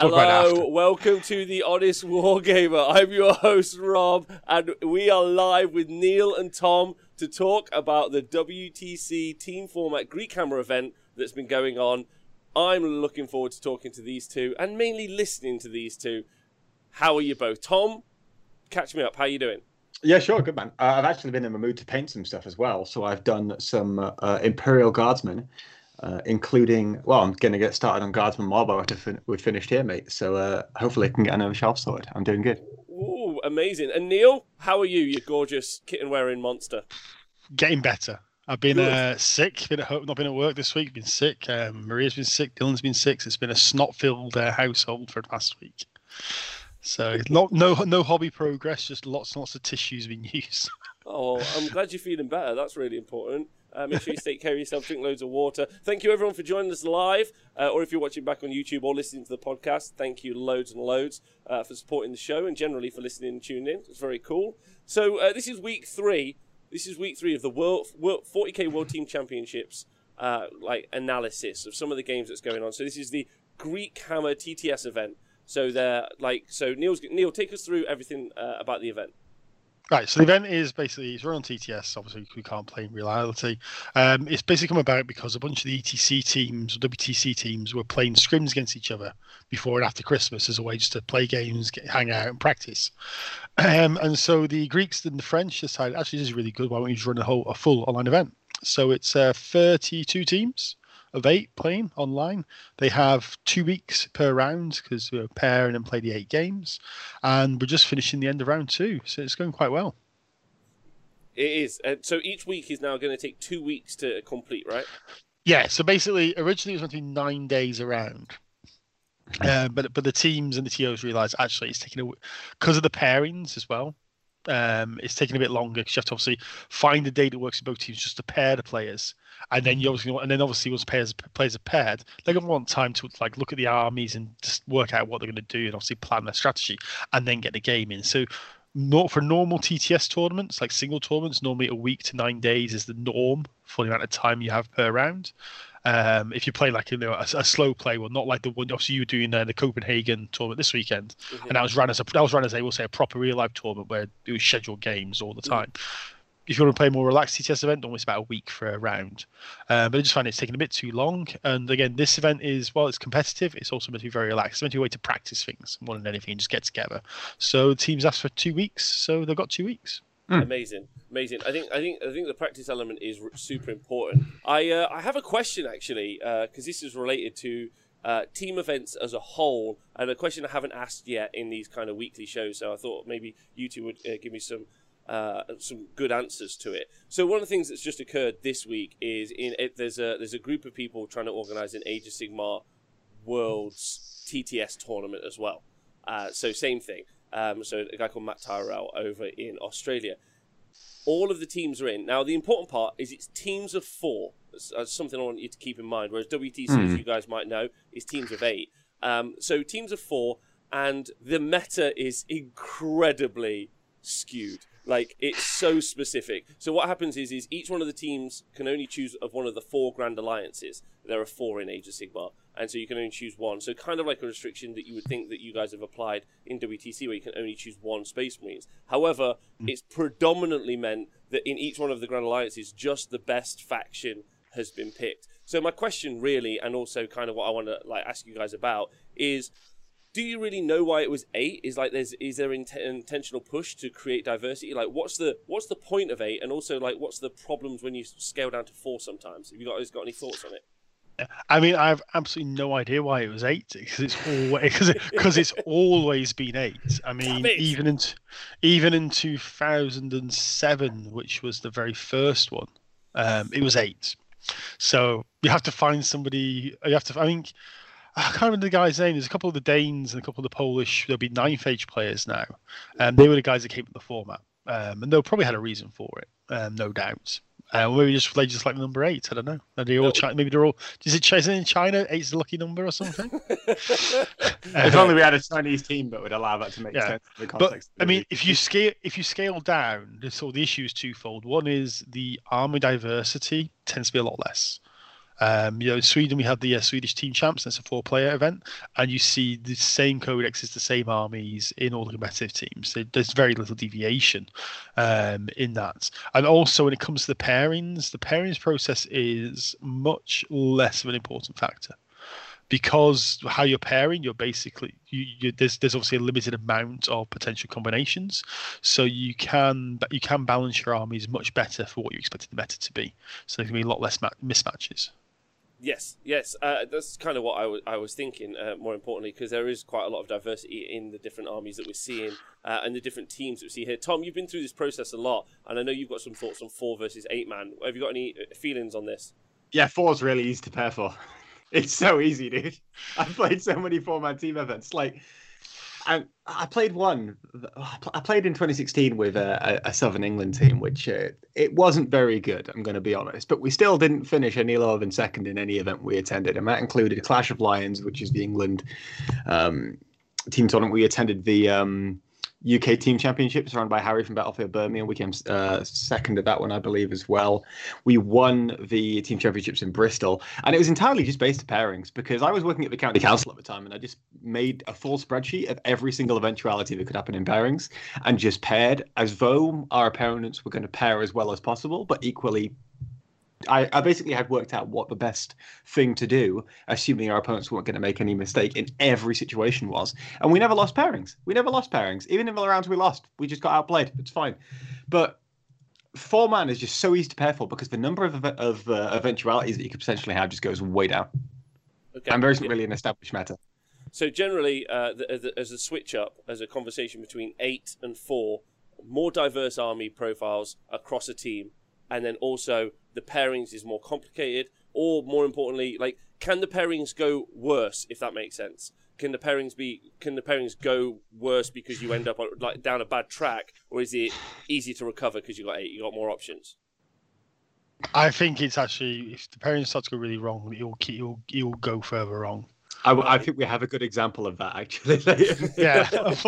talk about it after. Hello, welcome to the Honest Wargamer. I'm your host, Rob, and we are live with Neil and Tom to talk about the WTC Team Format Greek Hammer event that's been going on. I'm looking forward to talking to these two, and mainly listening to these two. How are you both? Tom, catch me up. How are you doing? Yeah, sure, good man. I've actually been in the mood to paint some stuff as well, so I've done some Imperial Guardsmen, including, well, I'm going to get started on Guardsman Marlborough after we've finished here, mate. So hopefully I can get another shelf sorted. I'm doing good. Ooh, amazing. And Neil, how are you, you gorgeous kitten-wearing monster? Getting better. I've been Good. sick, been at home, not been at work this week, been sick. Maria's been sick, Dylan's been sick. It's been a snot-filled household for the past week. So no hobby progress, just lots and lots of tissues being used. Oh, I'm glad you're feeling better. That's really important. Make sure you take care of yourself, drink loads of water. Thank you, everyone, for joining us live, or if you're watching back on YouTube or listening to the podcast, thank you loads and loads for supporting the show and generally for listening and tuning in. It's very cool. So this is week 3. This is week 3 of the World 40K World Team Championships, like analysis of some of the games that's going on. So this is the Greek Hammer TTS event. So Neil, take us through everything about the event. Right, so the event is basically, it's run on TTS, obviously we can't play in reality. It's basically come about because a bunch of the ETC teams, WTC teams, were playing scrims against each other before and after Christmas as a way just to play games, hang out and practice. And so the Greeks and the French decided, actually this is really good, why don't we just run a full online event? So it's 32 teams of 8 playing online. They have 2 weeks per round because we're pair and then play the 8 games. And we're just finishing the end of round 2. So it's going quite well. It is. So each week is now going to take 2 weeks to complete, right? Yeah. So basically, originally it was going to be 9 days around. But the teams and the TOs realised actually it's taking because of the pairings as well. It's taking a bit longer because you have to obviously find a day that works in both teams just to pair the players, and then obviously once players are paired, they're gonna want time to like look at the armies and just work out what they're gonna do and obviously plan their strategy and then get the game in. So, not for normal TTS tournaments, like single tournaments, normally a week to 9 days is the norm for the amount of time you have per round. If you play like a slow play one, not like the one obviously you were doing the Copenhagen tournament this weekend, and that was run as a we'll say a proper real life tournament where it was scheduled games all the time. If you want to play a more relaxed TTS event, almost about a week for a round. But I just find it's taking a bit too long. And again, this event is, while it's competitive, it's also meant to be very relaxed. It's meant to be a way to practice things more than anything and just get together. So the teams asked for 2 weeks, so they've got 2 weeks. Amazing. I think the practice element is super important. I have a question actually, because this is related to team events as a whole, and a question I haven't asked yet in these kind of weekly shows. So I thought maybe you two would give me some good answers to it. So one of the things that's just occurred this week is there's a group of people trying to organise an Age of Sigmar Worlds TTS tournament as well. So same thing. So a guy called Matt Tyrell over in Australia. All of the teams are in. Now, the important part is it's teams of 4. That's something I want you to keep in mind. Whereas WTC, as you guys might know, is teams of 8. So teams of 4, and the meta is incredibly skewed. Like, it's so specific. So what happens is each one of the teams can only choose of one of the 4 Grand Alliances. There are 4 in Age of Sigmar, and so you can only choose one. So kind of like a restriction that you would think that you guys have applied in WTC, where you can only choose 1 Space Marines. However, it's predominantly meant that in each one of the Grand Alliances, just the best faction has been picked. So my question really, and also kind of what I want to ask you guys about, is do you really know why it was 8? Is there an intentional push to create diversity? Like, what's the point of 8, and also what's the problems when you scale down to 4 sometimes? Have you guys got any thoughts on it? I mean, I have absolutely no idea why it was 8 because it's always been 8. I mean, even in 2007, which was the very first one, it was 8. So you have to find somebody. I think I can't remember the guy's name. There's a couple of the Danes and a couple of the Polish. There'll be 9th Age players now. They were the guys that came up with the format, and they probably had a reason for it, no doubt. Maybe they just like the number 8. I don't know. Are they all maybe they're all. Is it in China? 8's the lucky number or something? If only we had a Chinese team that would allow that to make sense in the context. But I mean, if you scale down, the issue is twofold. One is the army diversity tends to be a lot less. In Sweden, we have the Swedish Team Champs. That's a 4-player event, and you see the same codexes, the same armies in all the competitive teams. There's very little deviation in that. And also, when it comes to the pairings process is much less of an important factor. Because how you're pairing, you're basically there's obviously a limited amount of potential combinations, so you can balance your armies much better for what you expected the meta to be. So there can be a lot less mismatches. Yes, that's kind of what I was thinking. More importantly, because there is quite a lot of diversity in the different armies that we're seeing and the different teams that we see here. Tom, you've been through this process a lot, and I know you've got some thoughts on 4 versus 8 man. Have you got any feelings on this? Yeah, 4's really easy to pair for. It's so easy, dude. I've played so many 4-man team events. I played one. I played in 2016 with a Southern England team, which it wasn't very good, I'm going to be honest. But we still didn't finish any lower than second in any event we attended. And that included Clash of Lions, which is the England team tournament. We attended the UK Team Championships run by Harry from Battlefield Birmingham. We came second at that one, I believe, as well. We won the Team Championships in Bristol. And it was entirely just based on pairings, because I was working at the county council at the time, and I just made a full spreadsheet of every single eventuality that could happen in pairings and just paired as though our opponents were going to pair as well as possible, but equally I basically had worked out what the best thing to do, assuming our opponents weren't going to make any mistake in every situation was. And we never lost pairings. Even in the rounds we lost, we just got outplayed. It's fine. But 4-man is just so easy to pair for because the number of eventualities that you could potentially have just goes way down. Okay. And there isn't really an established meta. So generally, as a switch up, as a conversation between 8 and 4, more diverse army profiles across a team, and then also the pairings is more complicated, or more importantly, can the pairings go worse, if that makes sense? Can the pairings go worse because you end up down a bad track, or is it easy to recover because you got 8, you got more options? I think it's actually, if the pairings start to go really wrong, you'll go further wrong. I think we have a good example of that, actually. Yeah.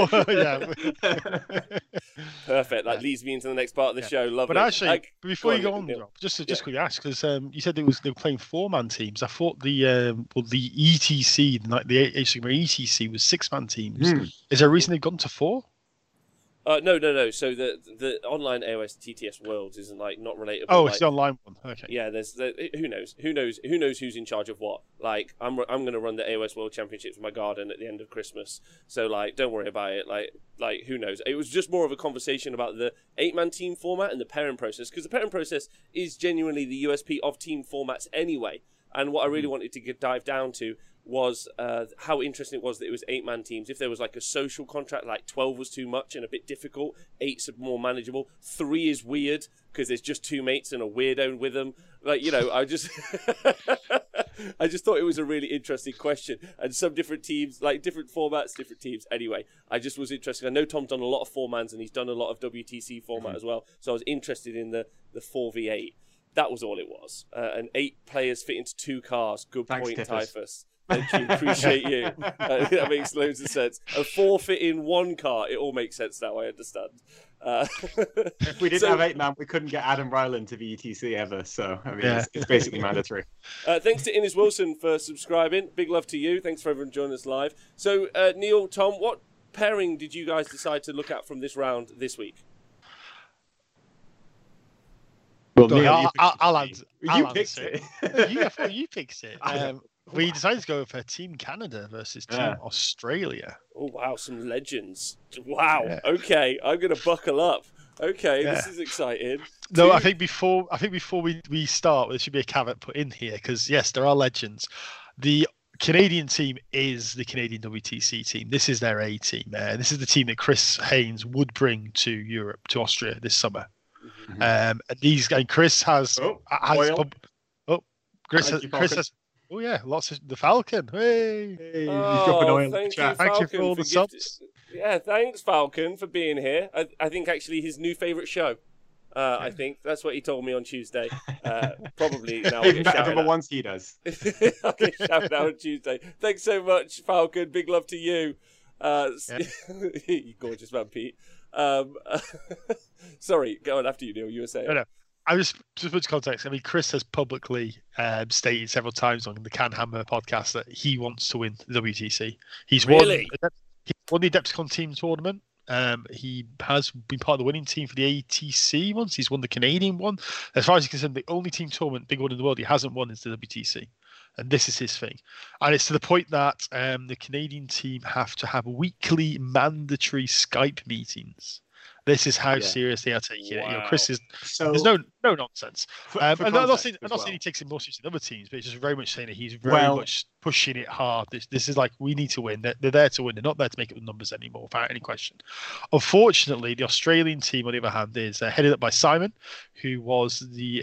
Perfect. That leads me into the next part of the show. Lovely. But actually, before you go on, Rob, just quickly ask, because you said they were playing 4-man teams. I thought the ETC, the Age of Sigmar ETC was 6-man teams. Is there a reason they've gone to 4? No. So the online AOS TTS Worlds isn't not relatable. Oh, it's the online one. Okay. Yeah, who knows who's in charge of what. I'm going to run the AOS World Championships with my garden at the end of Christmas. So don't worry about it. Who knows? It was just more of a conversation about the 8-man team format and the pairing process, because the pairing process is genuinely the USP of team formats anyway. And what I really wanted to dive down to was how interesting it was that it was 8-man teams. If there was a social contract, 12 was too much and a bit difficult, 8's more manageable, 3 is weird because there's just 2 mates and a weirdo with them. I just I just thought it was a really interesting question, and some different teams, different formats, different teams. Anyway, I just was interested. I know Tom's done a lot of 4-mans and he's done a lot of WTC format as well, so I was interested in the 4v8. That was all it was. And 8 players fit into 2 cars. Good Thanks, point, Tiffus. Typhus. Thank you. Appreciate you. That makes loads of sense. A 4 fit in 1 car. It all makes sense now. I understand. If we didn't have 8-man, we couldn't get Adam Ryland to the ETC ever. So it's basically mandatory. Thanks to Innes Wilson for subscribing. Big love to you. Thanks for everyone joining us live. So Neil, Tom, what pairing did you guys decide to look at from this round this week? Well, Neil, I'll answer. You picked it. You picked it. We decided to go for Team Canada versus Team Australia. Oh wow, some legends! Wow. Yeah. Okay, I'm gonna buckle up. Okay, this is exciting. No, I think before we start, there should be a caveat put in here, because yes, there are legends. The Canadian team is the Canadian WTC team. This is their A team. This is the team that Chris Haynes would bring to Europe, to Austria this summer. Mm-hmm. And Chris has Chris has. Oh yeah, lots of the Falcon. Hey, he's dropping oil in the chat. Thank you for all the subs. Yeah, thanks Falcon for being here. I think actually his new favourite show. I think that's what he told me on Tuesday. Probably now. Even better than the ones he does. I'll get shouted out on Tuesday. Thanks so much, Falcon. Big love to you. You gorgeous man, Pete. Sorry, go on after you, Neil. You were saying. No. I just put context. I mean, Chris has publicly stated several times on the Can Hammer podcast that he wants to win the WTC. He's Really? won the Adepticon team tournament. He has been part of the winning team for the ATC once. He's won the Canadian one. As far as he's concerned, the only team tournament, big one in the world, he hasn't won is the WTC. And this is his thing. And it's to the point that the Canadian team have to have weekly mandatory Skype meetings. This is how serious they are taking it. Chris is there's no nonsense. I'm not saying he takes it more seriously than other teams, but it's just very much saying that he's very much pushing it hard. This is like, we need to win. They're there to win. They're not there to make up the numbers anymore, without any question. Unfortunately, the Australian team, on the other hand, is headed up by Simon, who was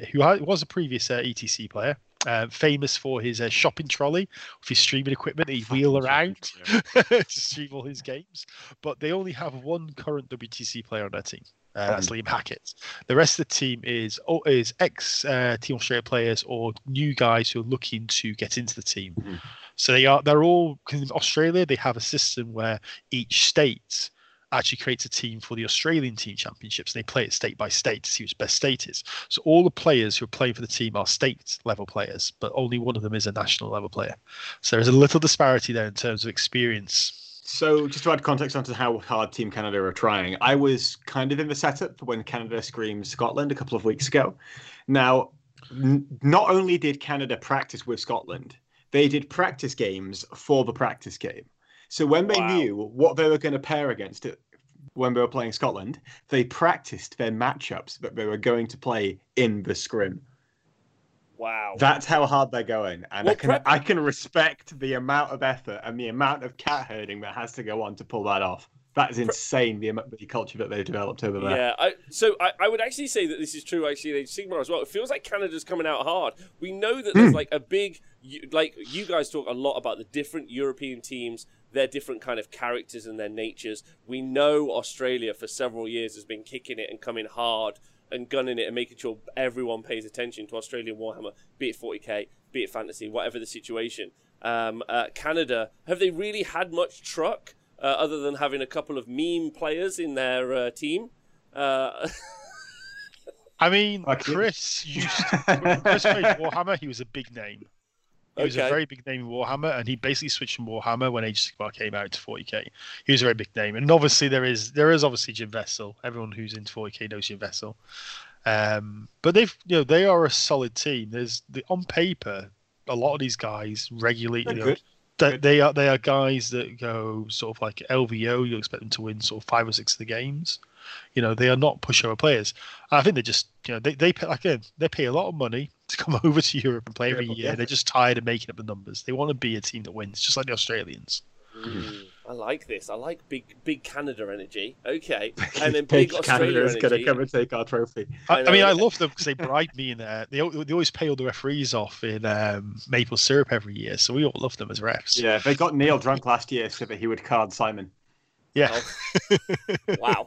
a previous ETC player. Famous for his shopping trolley with his streaming equipment he'd wheel around to stream all his games. But they only have one current WTC player on their team. That's Liam Hackett. The rest of the team is ex Team Australia players or new guys who are looking to get into the team. Mm-hmm. So they're all, in Australia, they have a system where each state actually creates a team for the Australian team championships, and they play it state by state to see which best state is. So all the players who are playing for the team are state level players, but only one of them is a national level player. So there's a little disparity there in terms of experience. So just to add context onto how hard Team Canada are trying, I was kind of in the setup for when Canada screamed Scotland a couple of weeks ago. Now, not only did Canada practice with Scotland, they did practice games for the practice game. So when they knew what they were going to pair against it, when they were playing Scotland, they practiced their matchups that they were going to play in the scrim. Wow. That's how hard they're going. And I can respect the amount of effort and the amount of cat herding that has to go on to pull that off. That is insane, the culture that they've developed over there. Yeah, I would actually say that this is true, actually, in Sigmar as well. It feels like Canada's coming out hard. We know that there's like a big, like you guys talk a lot about the different European teams, their different kind of characters and their natures. We know Australia for several years has been kicking it and coming hard and gunning it and making sure everyone pays attention to Australian Warhammer, be it 40k, be it fantasy, whatever the situation. Canada, have they really had much truck? Other than having a couple of meme players in their team. I mean, Chris when Chris played Warhammer, he was a big name. He was a very big name in Warhammer, and he basically switched from Warhammer when Age of Sigmar came out to 40k. He was a very big name, and obviously there is obviously Jim Vessel. Everyone who's into 40k knows Jim Vessel. But they are a solid team. On paper, a lot of these guys regularly. They are guys that go sort of like LVO. You'll expect them to win sort of 5 or 6 of the games. They are not pushover players. And I think they just they pay a lot of money to come over to Europe and play every year. Yeah. They're just tired of making up the numbers. They want to be a team that wins, just like the Australians. I like this. I like big Canada energy. Okay, and then big Australia Canada's going to come and take our trophy. I mean, I love them because they bribe me in there. They always pay all the referees off in maple syrup every year, so we all love them as refs. Yeah, they got Neil drunk last year so that he would card Simon. Yeah. Oh. Wow.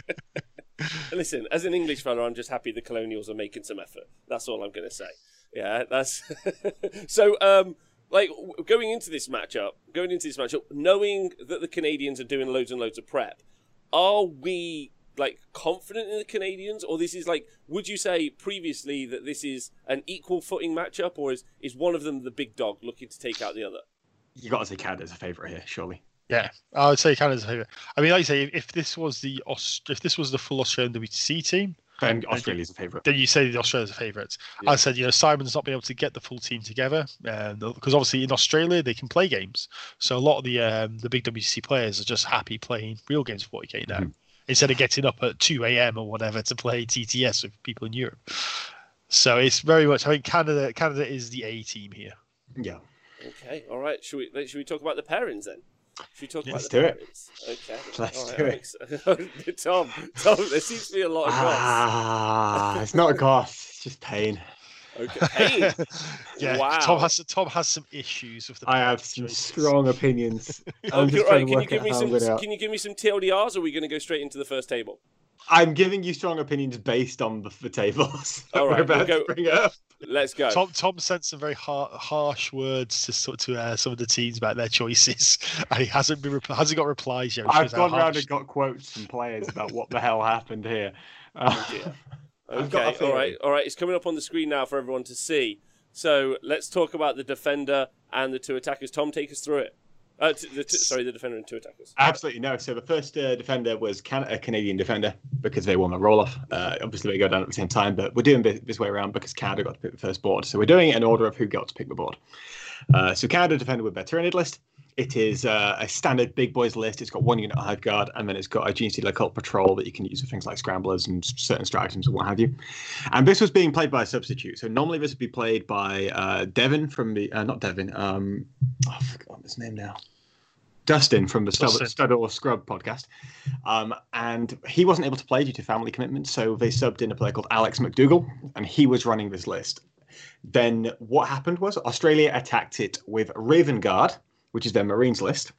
Listen, as an English fella, I'm just happy the Colonials are making some effort. That's all I'm going to say. Yeah, that's so. Like going into this matchup, knowing that the Canadians are doing loads and loads of prep, are we like confident in the Canadians, or this is like? Would you say previously that this is an equal footing matchup, or is one of them the big dog looking to take out the other? You got to say Canada's a favourite here, surely. Yeah, I would say Canada's a favourite. I mean, like you say, if this was the full Australian WTC team. Then Australia's a favourite. Then you say the Australia's a favourite. Yeah. I said, Simon's not been able to get the full team together because obviously in Australia they can play games. So a lot of the big WTC players are just happy playing real games for 40k now instead of getting up at 2 a.m. or whatever to play TTS with people in Europe. So it's very much. I think Canada is the A team here. Yeah. Okay. All right. Should we talk about the pairings then? Should we talk about the parents? Okay. Let's do it. Tom, there seems to be a lot of goss. It's not goss, it's just pain. Okay, pain. Yeah, wow. Tom has some issues with the. I have some strong opinions. Can you give me some TLDRs, or are we going to go straight into the first table? I'm giving you strong opinions based on the tables. All right, we're about to bring up. Let's go. Tom sent some very harsh words to some of the teams about their choices, and he hasn't got replies yet. I've gone around and got quotes from players about what the hell happened here. Oh Okay, all right. It's coming up on the screen now for everyone to see. So let's talk about the defender and the two attackers. Tom, take us through it. The defender and two attackers. Absolutely no. So the first defender was a Canadian defender because they won the roll-off. Obviously, they go down at the same time, but we're doing this way around because Canada got to pick the first board. So we're doing it in order of who got to pick the board. So Canada defender with their Tyranid list. It is a standard big boys list. It's got one unit of Hive Guard, and then it's got a Gene Stealer Cult Patrol that you can use for things like scramblers and certain stratagems and what have you. And this was being played by a substitute. So normally this would be played by Devin from the not Devin. I forgot his name now. Dustin from the Stud or Scrub podcast. And he wasn't able to play due to family commitments, so they subbed in a player called Alex McDougall, and he was running this list. Then what happened was Australia attacked it with Raven Guard, which is their Marines list.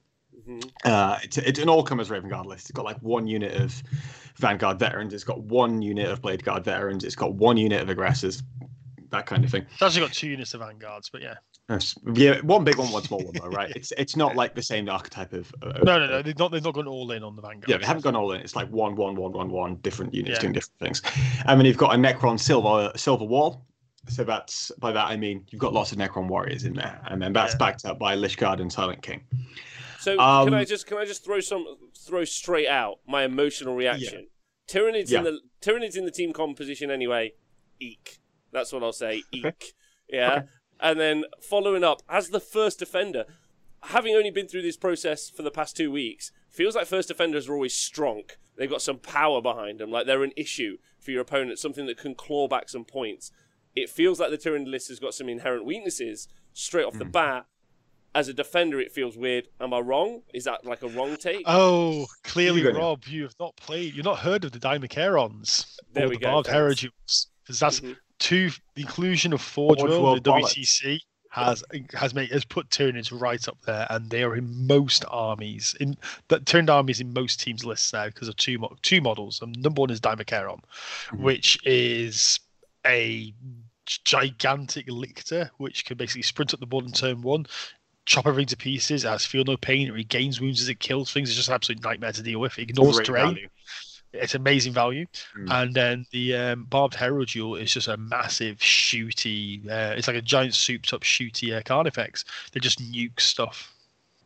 It's an all-comers Raven Guard list. It's got like one unit of Vanguard veterans. It's got one unit of Blade Guard veterans. It's got one unit of aggressors, that kind of thing. It's actually got two units of Vanguards, but yeah. Yeah, one big one, one small one, though, right? It's not like the same archetype of. No. They've not gone all in on the Vanguard. Yeah, they haven't gone all in. It's like one, different units doing different things. And then you've got a Necron Silver Wall. So by that I mean you've got lots of Necron warriors in there, and then that's backed up by Lich Guard and Silent King. So can I just throw straight out my emotional reaction? Yeah. Tyranids in the team composition anyway. Eek. That's what I'll say. Eek. Okay. Yeah. Okay. And then following up as the first defender, having only been through this process for the past 2 weeks, feels like first defenders are always strong. They've got some power behind them, like they're an issue for your opponent, something that can claw back some points. It feels like the Tyranid list has got some inherent weaknesses straight off the bat. As a defender, it feels weird. Am I wrong? Is that like a wrong take? Oh, clearly, Rob, you have not played. You've not heard of the Dimacharons or the Barbed Hierodules. Because that's the inclusion of Forge World, the WTC has put Tyranids right up there, and they are in most armies. Tyrannid armies in most teams' lists now because of two models. And number one is Dimacharon, which is a gigantic lictor which can basically sprint up the board in turn one, chop everything to pieces, has feel no pain, it regains wounds as it kills things. It's just an absolute nightmare to deal with. It ignores terrain. Value. It's amazing value. And then the Barbed Hierodule is just a massive shooty, it's like a giant souped up shooty Carnifex that just nukes stuff.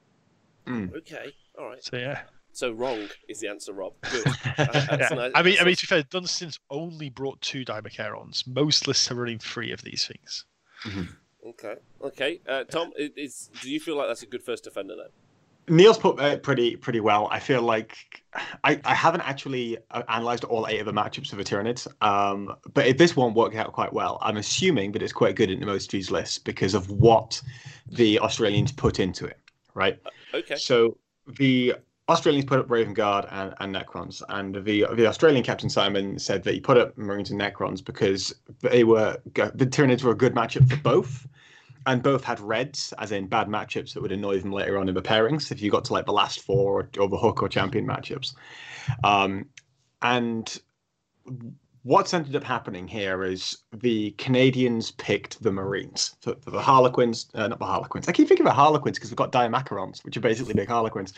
Okay, all right. So yeah. So wrong is the answer, Rob. Good. Nice. I mean, to be fair, Dunstan's only brought 2 Dimacharons. Most lists are running 3 of these things. Okay. Tom, do you feel like that's a good first defender then? Neil's put pretty well. I feel like I haven't actually analysed all 8 of the matchups of the Tyranids, but if this one worked out quite well, I'm assuming that it's quite good in most of these lists because of what the Australians put into it, right? Okay. So the Australians put up Raven Guard and Necrons, and the Australian Captain Simon said that he put up Marines and Necrons because the Tyranids were a good matchup for both, and both had reds, as in bad matchups that would annoy them later on in the pairings if you got to like the last 4 or the Hook or Champion matchups. And what's ended up happening here is the Canadians picked the Marines for the Harlequins, not the Harlequins. I keep thinking about Harlequins because we've got Dimachaerons, which are basically big Harlequins.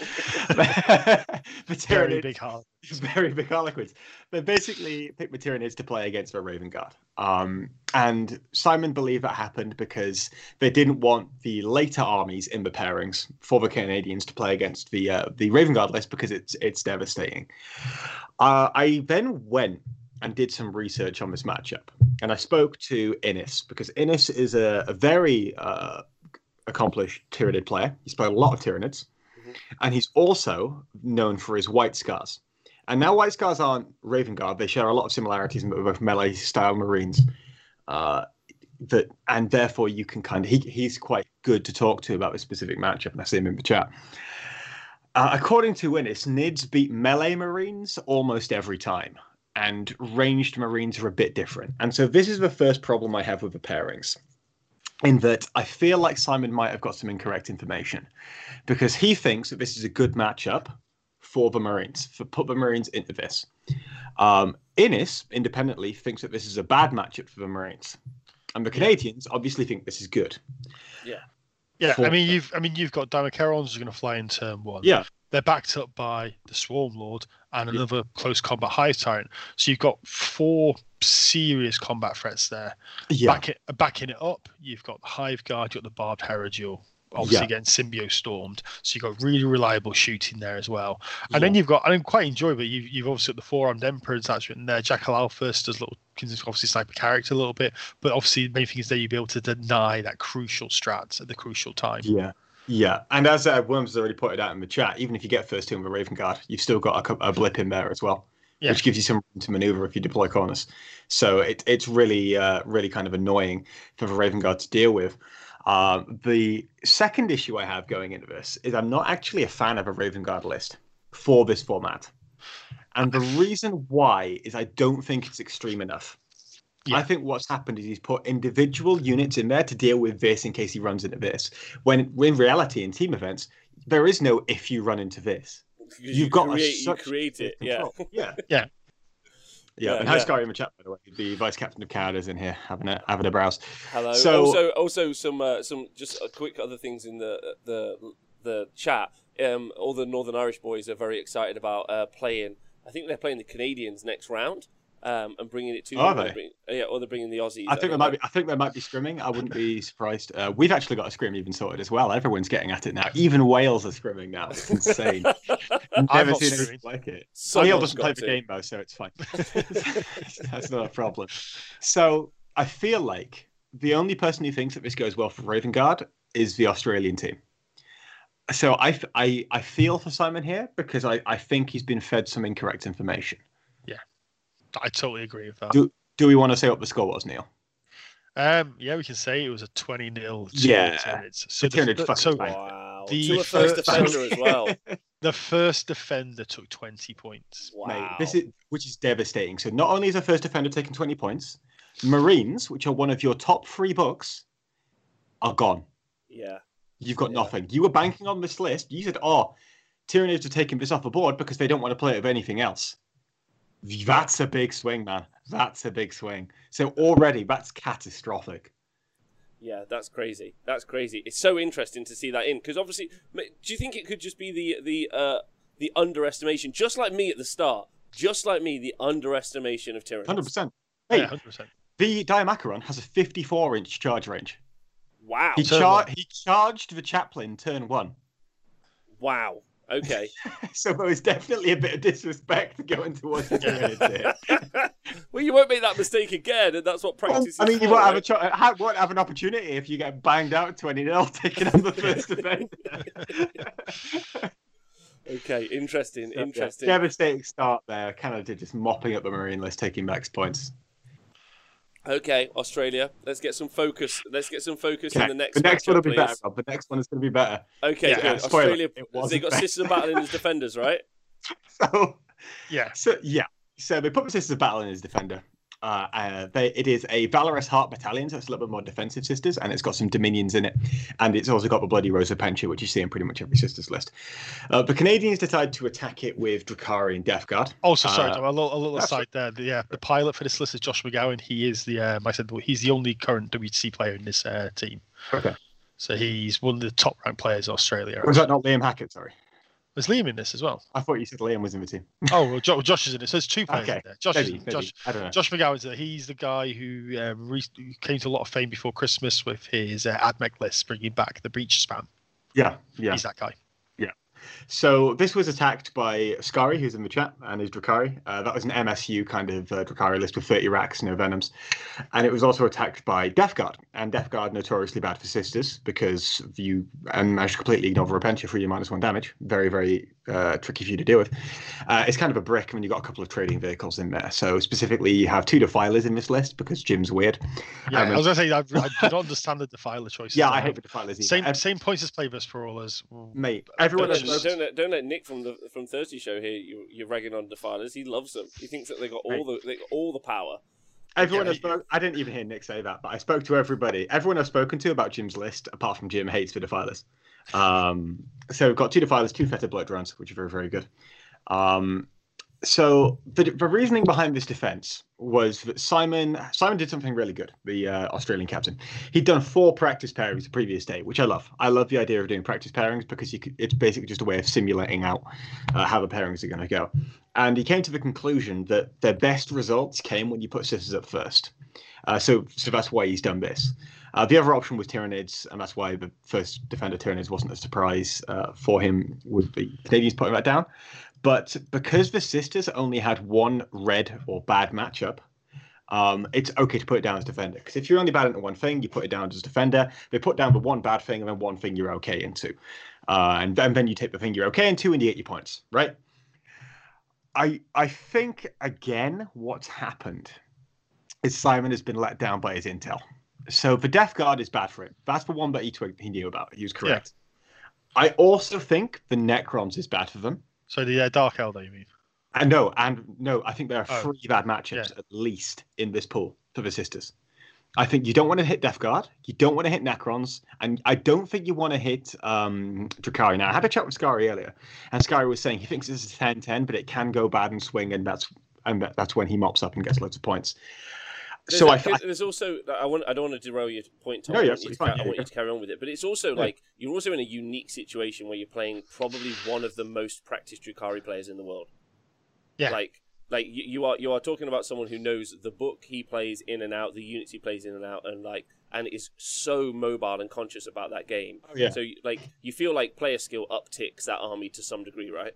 Very big Harlequins. Very big Harlequins. They basically picked the Tyranids to play against the Raven Guard. And Simon believed that happened because they didn't want the later armies in the pairings for the Canadians to play against the Raven Guard list because it's devastating. I then went and did some research on this matchup. And I spoke to Innes, because Innes is a very accomplished Tyranid player. He's played a lot of Tyranids. And he's also known for his White Scars. And now White Scars aren't Raven Guard. They share a lot of similarities with melee-style Marines. And therefore, you can he's quite good to talk to about this specific matchup. And I see him in the chat. According to Innes, Nids beat melee Marines almost every time. And ranged Marines are a bit different. And so this is the first problem I have with the pairings, in that I feel like Simon might have got some incorrect information, because he thinks that this is a good matchup for the Marines, put the Marines into this. Innes, independently, thinks that this is a bad matchup for the Marines. And the Canadians obviously think this is good. Yeah. I mean, you've got Dimacharons who are going to fly in turn 1. Yeah. They're backed up by the Swarm Lord and another close combat Hive Tyrant. So you've got 4 serious combat threats there. Yeah. Backing it up, you've got the Hive Guard, you've got the Barbed Herodial, obviously getting Symbio stormed. So you've got really reliable shooting there as well. And then you've got, I quite enjoy, but you've obviously got the Four-Armed Emperor attachment there. Jackal Alphas does little, can obviously snipe a character a little bit, but obviously the main thing is that you'll be able to deny that crucial strat at the crucial time. Yeah, and as Worms has already pointed out in the chat, even if you get first turn with a Raven Guard, you've still got a blip in there as well, which gives you some room to maneuver if you deploy corners. So it's really kind of annoying for the Raven Guard to deal with. The second issue I have going into this is I'm not actually a fan of a Raven Guard list for this format. And the reason why is I don't think it's extreme enough. I think what's happened is he's put individual units in there to deal with this in case he runs into this. When in reality, in team events, there is no if you run into this. You create it. Yeah. And hi, Scary in the chat, by the way. The vice captain of Canada's in here having a browse. Hello. So, also some just a quick other things in the chat. All the Northern Irish boys are very excited about playing. I think they're playing the Canadians next round. And bringing it to are they? Or they're bringing the Aussies. I think they might be scrimming. I wouldn't be surprised. We've actually got a scrim even sorted as well. Everyone's getting at it now. Even Wales are scrimming now. It's insane. Never seen anything like it. Wales doesn't play the game though, so it's fine. That's not a problem. So I feel like the only person who thinks that this goes well for Raven Guard is the Australian team. So I feel for Simon here because I think he's been fed some incorrect information. I totally agree with that. Do we want to say what the score was, Neil? Yeah, we can say it was a 20-0. Yeah. Wow. The first defender as well. The first defender took 20 points. Wow. Mate, which is devastating. So not only is the first defender taking 20 points, Marines, which are one of your top 3 books, are gone. Yeah. You've got nothing. You were banking on this list. You said, Tyranids are taking this off the board because they don't want to play it with anything else. That's a big swing, man. That's a big swing. So already, that's catastrophic. Yeah, that's crazy. That's crazy. It's so interesting to see that in because obviously, do you think it could just be the underestimation, just like me at the start, the underestimation of Tyranids? 100%. Hey, 100%. The Diamacaron has a 54-inch charge range. Wow. He charged the chaplain turn 1. Wow. Okay. So there was definitely a bit of disrespect going towards the Tyranids here. Well, you won't make that mistake again, and that's what practice is. I mean, you won't have an opportunity if you get banged out 20-0 taking on the first defender. Okay, interesting. Devastating start there. Canada just mopping up the Marine list, taking max points. Okay, Australia. Let's get some focus. In the next. The next one will be please. better, Rob. The next one is going to be better. Okay, good. Australia. They got Sisters of Battle in his defenders, right? So they put the Sisters of Battle in his defender. It is a Valorous Heart Battalion, so it's a little bit more defensive Sisters, and it's got some Dominions in it, and it's also got the Bloody Rose of Pencha, which you see in pretty much every Sisters list. The Canadians decided to attack it with Drukhari and Death Guard. Also, sorry, a little aside there. The pilot for this list is Josh McGowan. He is he's the only current WTC player in this team. Okay. So he's one of the top ranked players in Australia. Was that not Liam Hackett? Sorry. Was Liam in this as well? I thought you said Liam was in the team. Oh, well, Josh is in it. So there's 2 players in there. Josh I don't know. Josh McGowan's there. He's the guy who came to a lot of fame before Christmas with his AdMech list, bringing back the breach spam. Yeah. He's that guy. Yeah. So this was attacked by Scary, who's in the chat, and his Drukhari. That was an MSU kind of Drukhari list with 30 racks, no venoms. And it was also attacked by Death Guard. And Death Guard notoriously bad for Sisters because you managed to completely ignore Repentia for your -1 damage. Very, very tricky for you to deal with. It's kind of a brick when you've got a couple of trading vehicles in there. So specifically, you have 2 Defilers in this list because Jim's weird. Yeah, I was going to say, I don't understand the Defiler choices. Yeah, I hate the Defilers either. Same points as Playbus for all us. Mate, everyone don't let Nick from Thursday Show here. You're ragging on Defilers. He loves them. He thinks that they got all the power. Everyone I didn't even hear Nick say that, but I spoke to everybody. Everyone I've spoken to about Jim's list, apart from Jim, hates the Defilers. So we've got 2 Defilers, 2 Fetid Blood Drones, which are very, very good. So the reasoning behind this defense was that Simon did something really good. The Australian captain, he'd done 4 practice pairings the previous day, which I love. I love the idea of doing practice pairings because it's basically just a way of simulating out how the pairings are going to go. And he came to the conclusion that their best results came when you put sisters up first. So that's why he's done this. The other option was Tyranids, and that's why the first defender Tyranids wasn't a surprise for him with the Canadians putting that down. But because the sisters only had 1 red or bad matchup, it's okay to put it down as defender. Because if you're only bad into one thing, you put it down as defender. They put down the 1 bad thing and then 1 thing you're okay into. And then you take the thing you're okay into and you get your points, right? I think, again, what's happened is Simon has been let down by his intel. So the Death Guard is bad for him. That's the one that he knew about. He was correct. Yeah. I also think the Necrons is bad for them. So the Dark Eldar, you mean? No, I think there are 3 bad matchups at least in this pool for the sisters. I think you don't want to hit Death Guard, you don't want to hit Necrons, and I don't think you want to hit Drukhari. Now, I had a chat with Scary earlier, and Scary was saying he thinks this is 10-10, but it can go bad and swing, and that's when he mops up and gets loads of points. There's also I don't want to derail your point, Tom. No, I want you to carry on with it, but it's also like you're also in a unique situation where you're playing probably one of the most practiced Drukhari players in the world. Yeah, like you are talking about someone who knows the book he plays in and out, the units he plays in and out, and is so mobile and conscious about that game. Oh, yeah. So you feel like player skill upticks that army to some degree, right?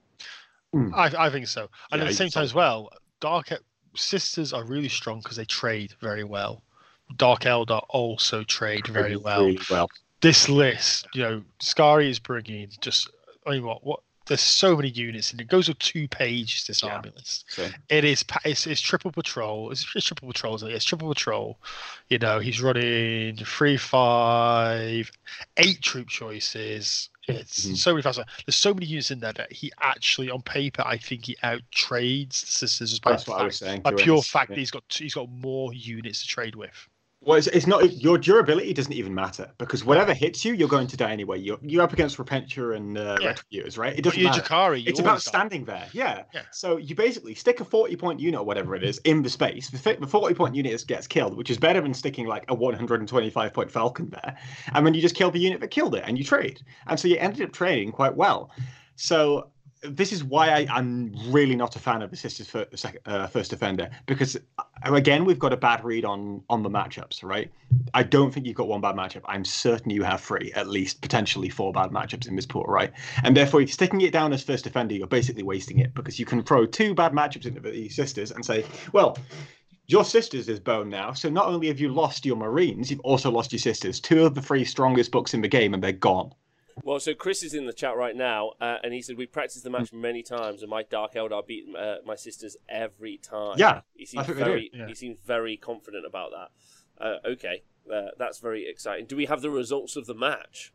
I think so, and at the same time as well, Sisters are really strong because they trade very well. Dark Eldar also trade very well. Really well. This list, Scary is bringing what? There's so many units, and it goes with 2 pages. This army list. So. It's triple patrol. It's triple patrol. It's triple patrol. He's running 3, 5, 8 troop choices. It's so many fast. There's so many units in there that he actually, on paper, I think he outtrades the sisters. That's what I was saying. By pure fact that he's got more units to trade with. Well, it's not your durability doesn't even matter because whatever hits you, you're going to die anyway. You're up against Repentia and Retributors, right? It doesn't matter. Drukhari, it's about standing there. Yeah. So you basically stick a 40-point unit or whatever it is in the space. The 40-point unit gets killed, which is better than sticking like a 125-point Falcon there. And then you just kill the unit that killed it and you trade. And so you ended up trading quite well. So this is why I'm really not a fan of the Sisters first defender, because again we've got a bad read on the matchups, right? I don't think you've got 1 bad matchup. I'm certain you have 3, at least potentially 4 bad matchups in this pool, right? And therefore, if you're sticking it down as first defender, you're basically wasting it because you can throw 2 bad matchups into the Sisters and say, well, your Sisters is bone now, so not only have you lost your Marines, you've also lost your Sisters. 2 of the 3 strongest books in the game, and they're gone. Well, so Chris is in the chat right now, and he said, we practiced the match many times, and my Dark Eldar beat my sisters every time. Yeah, he seems very confident about that. Okay, that's very exciting. Do we have the results of the match?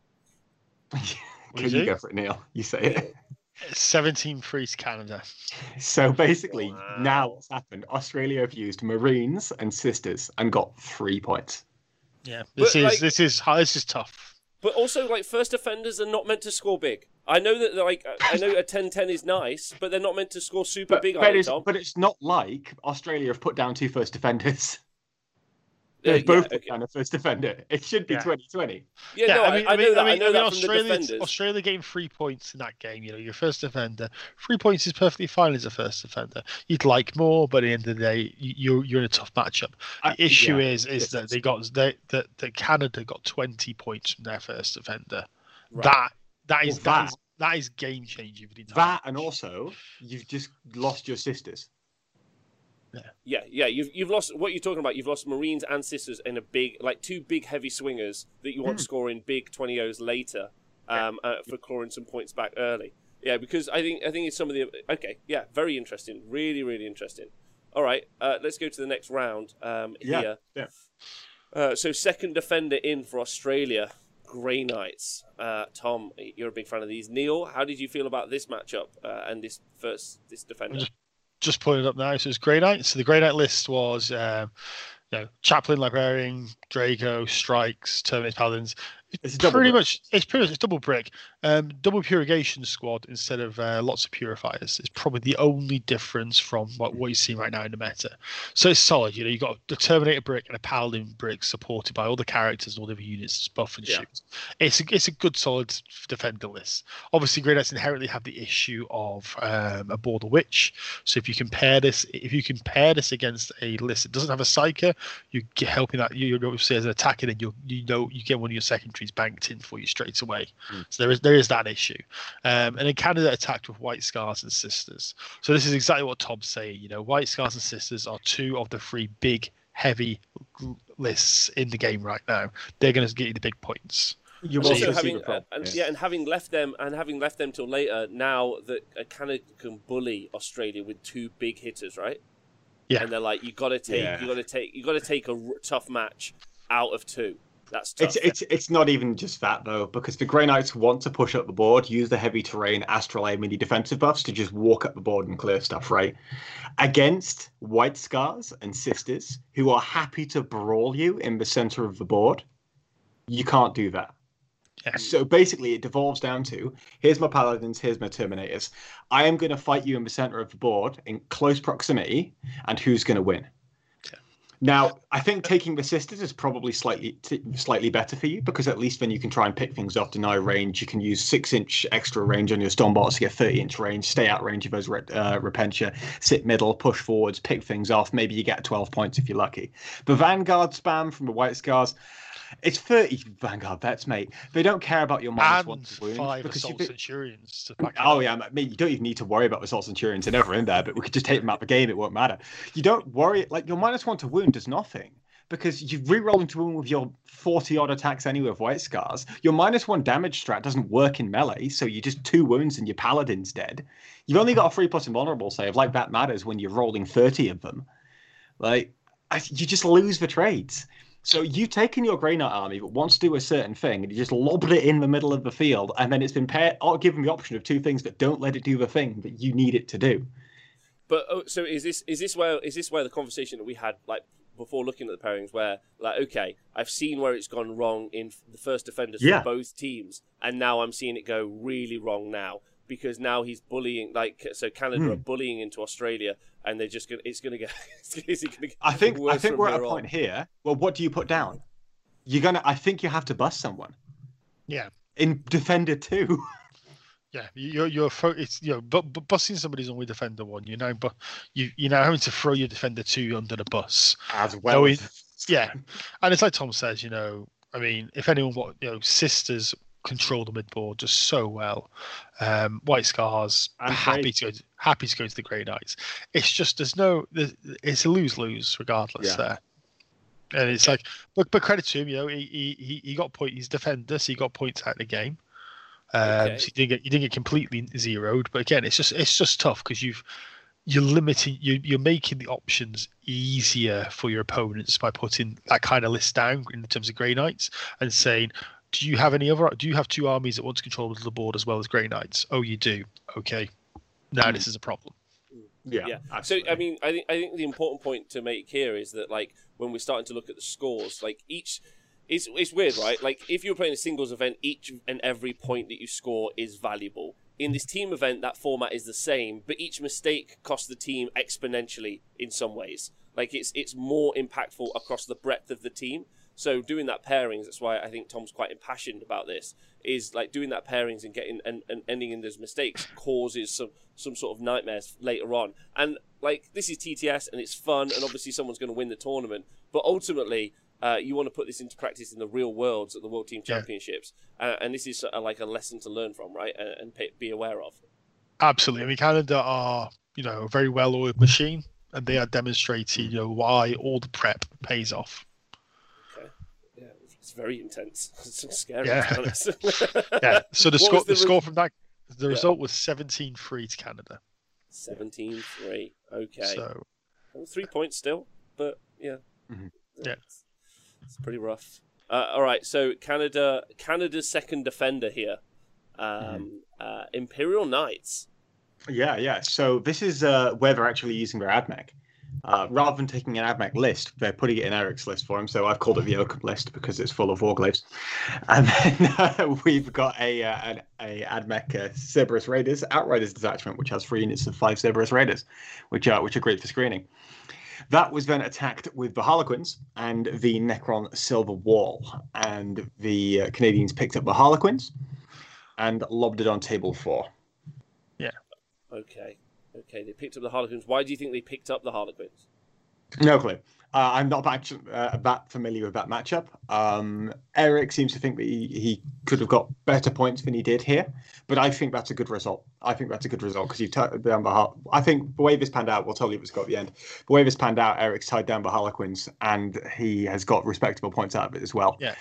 Can you go for it, Neil? You say it. 17-3 to Canada. So basically, now what's happened, Australia have used Marines and Sisters and got 3 points. Yeah, this is tough. But also, first defenders are not meant to score big. I know that, I know a 10-10 is nice, but they're not meant to score super big. But it's not like Australia have put down 2 first defenders. They both put down a first defender. It should be 20-20. I know that from the defenders. Australia gained 3 points in that game. Your first defender, 3 points is perfectly fine as a first defender. You'd like more, but at the end of the day, you're in a tough matchup. The issue is that that Canada got 20 points from their first defender. Right. That is game changing for the entire match. And also you've just lost your sisters. Yeah. You've lost what you're talking about. You've lost Marines and Sisters in a big, 2 big heavy swingers that you want to score in big 20-0s later, for clawing some points back early. Yeah, because I think it's some of the very interesting, really really interesting. All right, let's go to the next round. Here. So second defender in for Australia, Grey Knights. Tom, you're a big fan of these. Neil, how did you feel about this matchup and this defender? Just pulling it up now. So it's Grey Knight. So the Grey Knight list was, Chaplain, Librarian, Draco, Strikes, Terminates, Paladins. It's a double pretty brick. much it's double brick, double purigation squad instead of lots of purifiers is probably the only difference from what you see right now in the meta. So it's solid. You got the Terminator brick and a Paladin brick supported by all the characters and all the other units buff and shoot. It's a good solid defender list. Obviously, Grey Knights inherently have the issue of a Border Witch. So if you compare this against a list that doesn't have a Psyker, you're helping that you're obviously as an attacker, then you get one of your secondaries banked in for you straight away. So there is that issue. And then Canada attacked with White Scars and Sisters. So this is exactly what Tom's saying. White Scars and Sisters are two of the three big heavy lists in the game right now. They're going to get you the big points. You're also having left them till later. Now that Canada can bully Australia with two big hitters, right? Yeah, and they're like, you got to take a tough match out of two. That's tough. It's not even just that though, because the Grey Knights want to push up the board, use the heavy terrain, Astral Aim, mini defensive buffs to just walk up the board and clear stuff, right? Against White Scars and Sisters, who are happy to brawl you in the center of the board, you can't do that. Yeah. So basically, it devolves down to, here's my Paladins, here's my Terminators. I am going to fight you in the center of the board in close proximity, and who's going to win? Now, I think taking the Sisters is probably slightly better for you, because at least then you can try and pick things off, deny range. You can use 6-inch extra range on your Stormbolts to get 30-inch range, stay out range of those Repentia, sit middle, push forwards, pick things off. Maybe you get 12 points if you're lucky. The Vanguard spam from the White Scars, it's 30 Vanguard vets, mate. They don't care about your -1 to wound. 5 Assault Centurions to back yeah, mate, you don't even need to worry about the Assault Centurions. They're never in there, but we could just take them out the game. It won't matter. You don't worry. Like, your -1 to wound does nothing, because you're re-rolling to wound with your 40-odd attacks anyway with White Scars. Your -1 damage strat doesn't work in melee, so you're just 2 wounds and your Paladin's dead. You've only got a 3+ invulnerable save. Like, that matters when you're rolling 30 of them. Like, you just lose the trades. So you've taken your Grey Knight army that wants to do a certain thing, and you just lobbed it in the middle of the field, and then it's been given the option of 2 things that don't let it do the thing that you need it to do. But so is this where the conversation that we had, like, before looking at the pairings, where, like, okay, I've seen where it's gone wrong in the first defenders for both teams, and now I'm seeing it go really wrong now, because now he's bullying, like, so Canada are bullying into Australia, and they're just gonna. It's gonna get. I think we're at a point here. Well, what do you put down? I think you have to bust someone. Yeah. In Defender 2. Yeah, but busting somebody's only Defender 1. But you're now having to throw your Defender 2 under the bus as well. Yeah, and it's like Tom says. I mean, if anyone, Sisters control the midboard just so well. White Scars happy to go to the Grey Knights. It's just it's a lose-lose regardless there. And it's like, but credit to him, he got points. He's defender, so he got points out of the game. So you didn't get completely zeroed. But again, it's just tough because you're limiting, you're making the options easier for your opponents by putting that kind of list down in terms of Grey Knights and saying, do you have 2 armies that want to control the board as well as Grey Knights? Oh, you do. Okay. Now this is a problem. Yeah. So I mean, I think the important point to make here is that, like, when we're starting to look at the scores, like, it's weird, right? Like, if you're playing a singles event, each and every point that you score is valuable. In this team event, that format is the same, but each mistake costs the team exponentially in some ways. Like, it's more impactful across the breadth of the team. So doing that pairings, that's why I think Tom's quite impassioned about this, is like doing that pairings and getting and ending in those mistakes causes some sort of nightmares later on. And, like, this is TTS and it's fun, and obviously someone's going to win the tournament, but ultimately you want to put this into practice in the real worlds at the World Team Championships, and this is sort of like a lesson to learn from, right, and be aware of. Absolutely. I mean, Canada are a very well-oiled machine, and they are demonstrating why all the prep pays off. It's very intense. It's scary. Yeah. To be honest. Yeah. So the score from that, the result was 17-3 to Canada. 17-3. Okay. So 3 points still, but yeah. Mm-hmm. Yeah. It's pretty rough. All right. So Canada's second defender here, Imperial Knights. Yeah. So this is where they're actually using their AdMech. Rather than taking an AdMech list, they're putting it in Eric's list for him. So I've called it the Oakham list because it's full of Warglaives. And then we've got a AdMech Cerberus Raiders Outriders detachment, which has 3 units of 5 Cerberus Raiders, which are great for screening. That was then attacked with the Harlequins and the Necron Silver Wall. And the Canadians picked up the Harlequins and lobbed it on table 4. Yeah. Okay, they picked up the Harlequins. Why do you think they picked up the Harlequins? No clue. I'm not that familiar with that matchup. Eric seems to think that he could have got better points than he did here, but I think that's a good result. Because you've tied down the I think the way this panned out, we'll tell you if it's got at the end. The way this panned out, Eric's tied down the Harlequins, and he has got respectable points out of it as well. Yeah.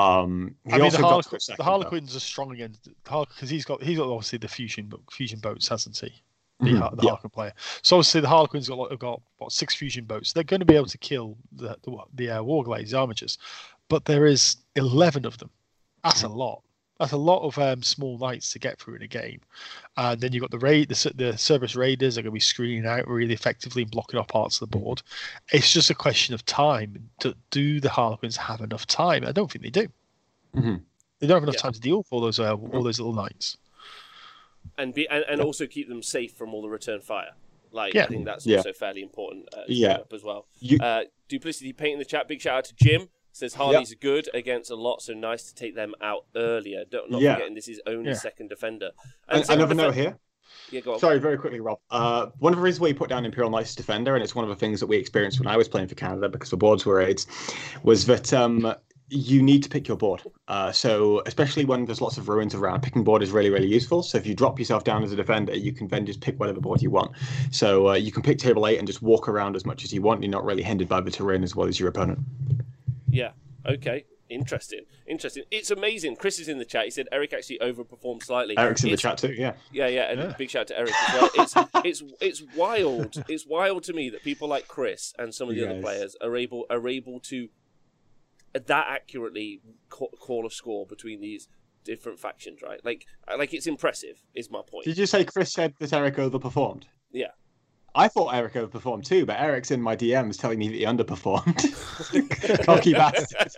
The Harlequins are strong against because he's got obviously the fusion boats, hasn't he? The Harlequin player. So obviously the Harlequins have got 6 fusion boats. They're going to be able to kill the Warglaives, the Armigers, but there is 11 of them. That's a lot. That's a lot of small knights to get through in a game. And then you've got the Cerberus Raiders are going to be screening out really effectively and blocking off parts of the board. It's just a question of time. Do the Harlequins have enough time? I don't think they do. Mm-hmm. They don't have enough time to deal with all those little knights. And also keep them safe from all the return fire. I think that's also fairly important up as well. Duplicity Paint in the chat. Big shout out to Jim. Says Harleys are good against a lot, so nice to take them out earlier. Not forgetting this is only second defender. And another note here. Yeah, go on. Sorry, very quickly, Rob. One of the reasons we put down Imperial Knights Defender, and it's one of the things that we experienced when I was playing for Canada because the boards were raids, was that you need to pick your board. So especially when there's lots of ruins around, picking board is really, really useful. So if you drop yourself down as a defender, you can then just pick whatever board you want. So you can pick table 8 and just walk around as much as you want. You're not really hindered by the terrain as well as your opponent. Yeah. Okay. Interesting. It's amazing. Chris is in the chat. He said Eric actually overperformed slightly. Eric's in the chat too. Yeah. Yeah. And big shout out to Eric as well. It's wild. It's wild to me that people like Chris and some of the other players are able to that accurately call a score between these different factions, right? Like it's impressive. Is my point. Did you say Chris said that Eric overperformed? Yeah. I thought Eric overperformed too, but Eric's in my DMs telling me that he underperformed. Cocky bastard.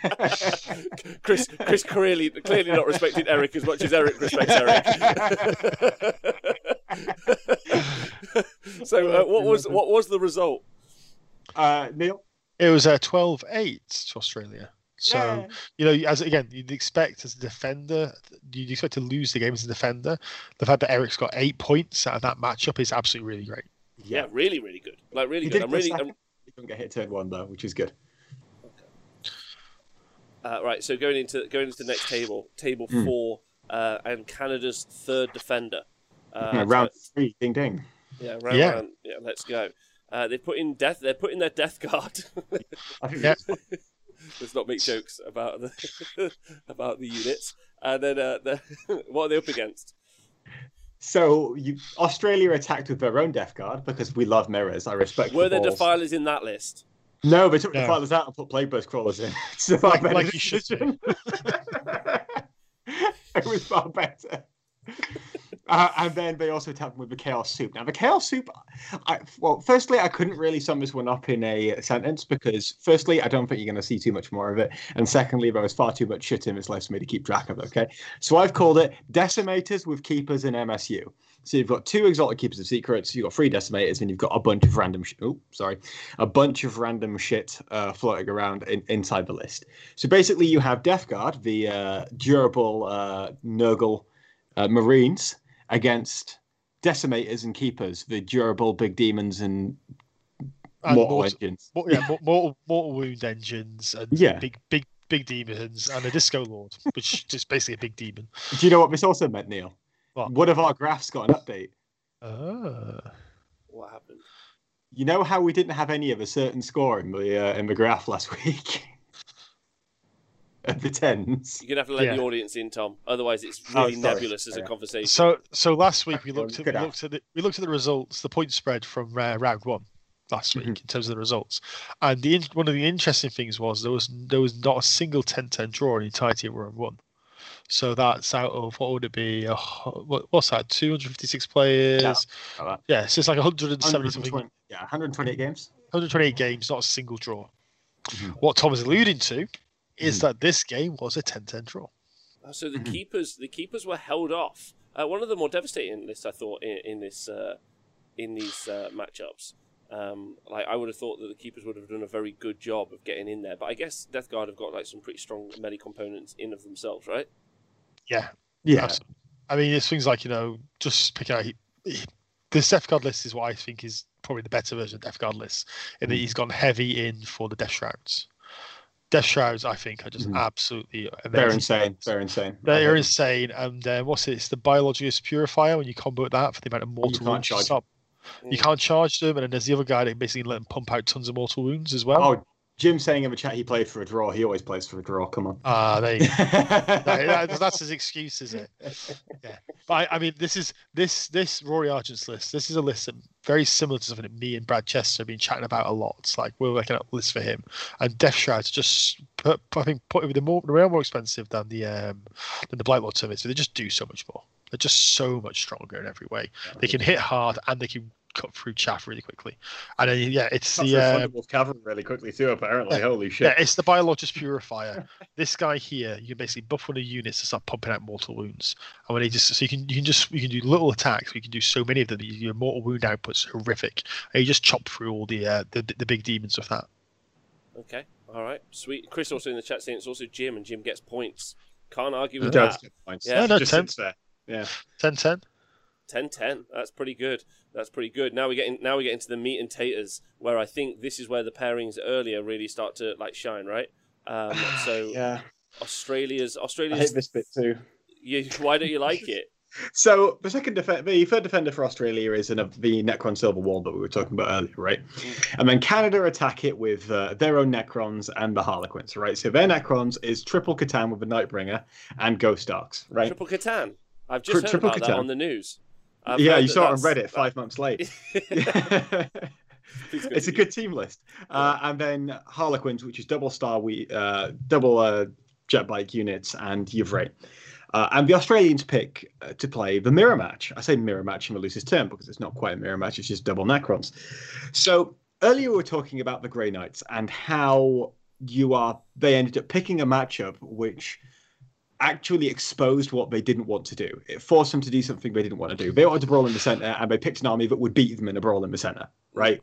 Chris clearly not respecting Eric as much as Eric respects Eric. So what was the result? Neil? It was 12-8 to Australia. So, you'd expect as a defender, you'd expect to lose the game as a defender. The fact that Eric's got 8 points out of that matchup is absolutely really great. Yeah, really, really good. Really good. He didn't get hit turn 1 though, which is good. Okay. Right, so going into the next table 4, and Canada's third defender. Round 3, ding ding. Yeah, round. Yeah, let's go. They're putting their death guard. I think Let's not make jokes about the units. And then what are they up against? So Australia attacked with their own death guard because we love mirrors. I respect. Were there defilers in that list? No, they took defilers out and put plague burst crawlers in. So like you should. It was far better. And then they also attacked with the Chaos Soup. Now, the Chaos Soup, firstly, I couldn't really sum this one up in a sentence because, firstly, I don't think you're going to see too much more of it. And secondly, there was far too much shit in this list for me to keep track of it, okay? So I've called it Decimators with Keepers in MSU. So you've got 2 Exalted Keepers of Secrets, you've got 3 Decimators, and you've got a bunch of random shit floating around inside the list. So basically, you have Death Guard, the durable Nurgle Marines, against Decimators and Keepers, the durable big demons and mortal engines. Mortal wound engines and big demons and a Disco Lord, which is basically a big demon. Do you know what this also meant, Neil? What? One of our graphs got an update. What happened? You know how we didn't have any of a certain score in the graph last week? Of the 10s. You're gonna have to let the audience in, Tom. Otherwise, it's really nebulous as a conversation. So last week we looked at the results, the point spread from round 1 last week in terms of the results, and one of the interesting things was there was not a single 10-10 draw in the entirety of round 1. So that's out of, what would it be? What's that? 256 players. Yeah, so it's like 170 something. Yeah, 128 games. 128 games, not a single draw. Mm-hmm. What Tom is alluding to is that this game was a 10-10 draw. So the keepers were held off. One of the more devastating lists, I thought, in these matchups. Like, I would have thought that the keepers would have done a very good job of getting in there, but I guess Death Guard have got like some pretty strong melee components in of themselves, right? Yeah. Absolutely. I mean, it's things like, just picking out. This Death Guard list is what I think is probably the better version of Death Guard list, in that he's gone heavy in for the Death Shrouds. Death Shrouds, I think, are just absolutely amazing. They're insane. They're insane. And what's it? It's the Biologist Purifier. When you combo that for the amount of mortal wounds you stop. You can't charge them, and then there's the other guy that basically let them pump out tons of mortal wounds as well. Oh, Jim saying in the chat he played for a draw. He always plays for a draw. Come on. There you go. That's his excuse, is it? Yeah. But I mean, this Rory Argent's list. This is a list that very similar to something that me and Brad Chester have been chatting about a lot. It's like we're working out a list for him, and Death Shrouds just they're more expensive than the Blightlord Service. So they just do so much more. They're just so much stronger in every way. They can hit hard and they can cut through chaff really quickly. And then, it's the cavalry really quickly too. Apparently, holy shit! Yeah, it's the Biologist Purifier. This guy here, you can basically buff one of the units to start pumping out mortal wounds. And when you can do little attacks. You can do so many of them. Your mortal wound output's horrific, and you just chop through all the big demons with that. Okay, all right, sweet. Chris also in the chat saying it's also Jim, and Jim gets points. Can't argue with that. Yeah, no, just 10. there. Yeah, 10-10. 10-10. That's pretty good. Now we get into the meat and taters, where I think this is where the pairings earlier really start to like shine, right? So yeah, Australia's. I hate this bit too. Why don't you like it? So the third defender for Australia is the Necron Silver Wall that we were talking about earlier, right? And then Canada attack it with their own Necrons and the Harlequins, right? So their Necrons is triple Catan with the Nightbringer and Ghost Arcs, right? Triple Catan. I've just heard about that on the news. You saw it on Reddit 5 months late. It's a good team list. And then Harlequins, which is double jet bike units and Yvrae. And the Australians pick to play the mirror match. I say mirror match in the loosest term because it's not quite a mirror match. It's just double Necrons. So earlier we were talking about the Grey Knights and how they ended up picking a matchup which actually exposed what they didn't want to do. It forced them to do something they didn't want to do. They wanted to brawl in the center, and they picked an army that would beat them in a brawl in the center, right?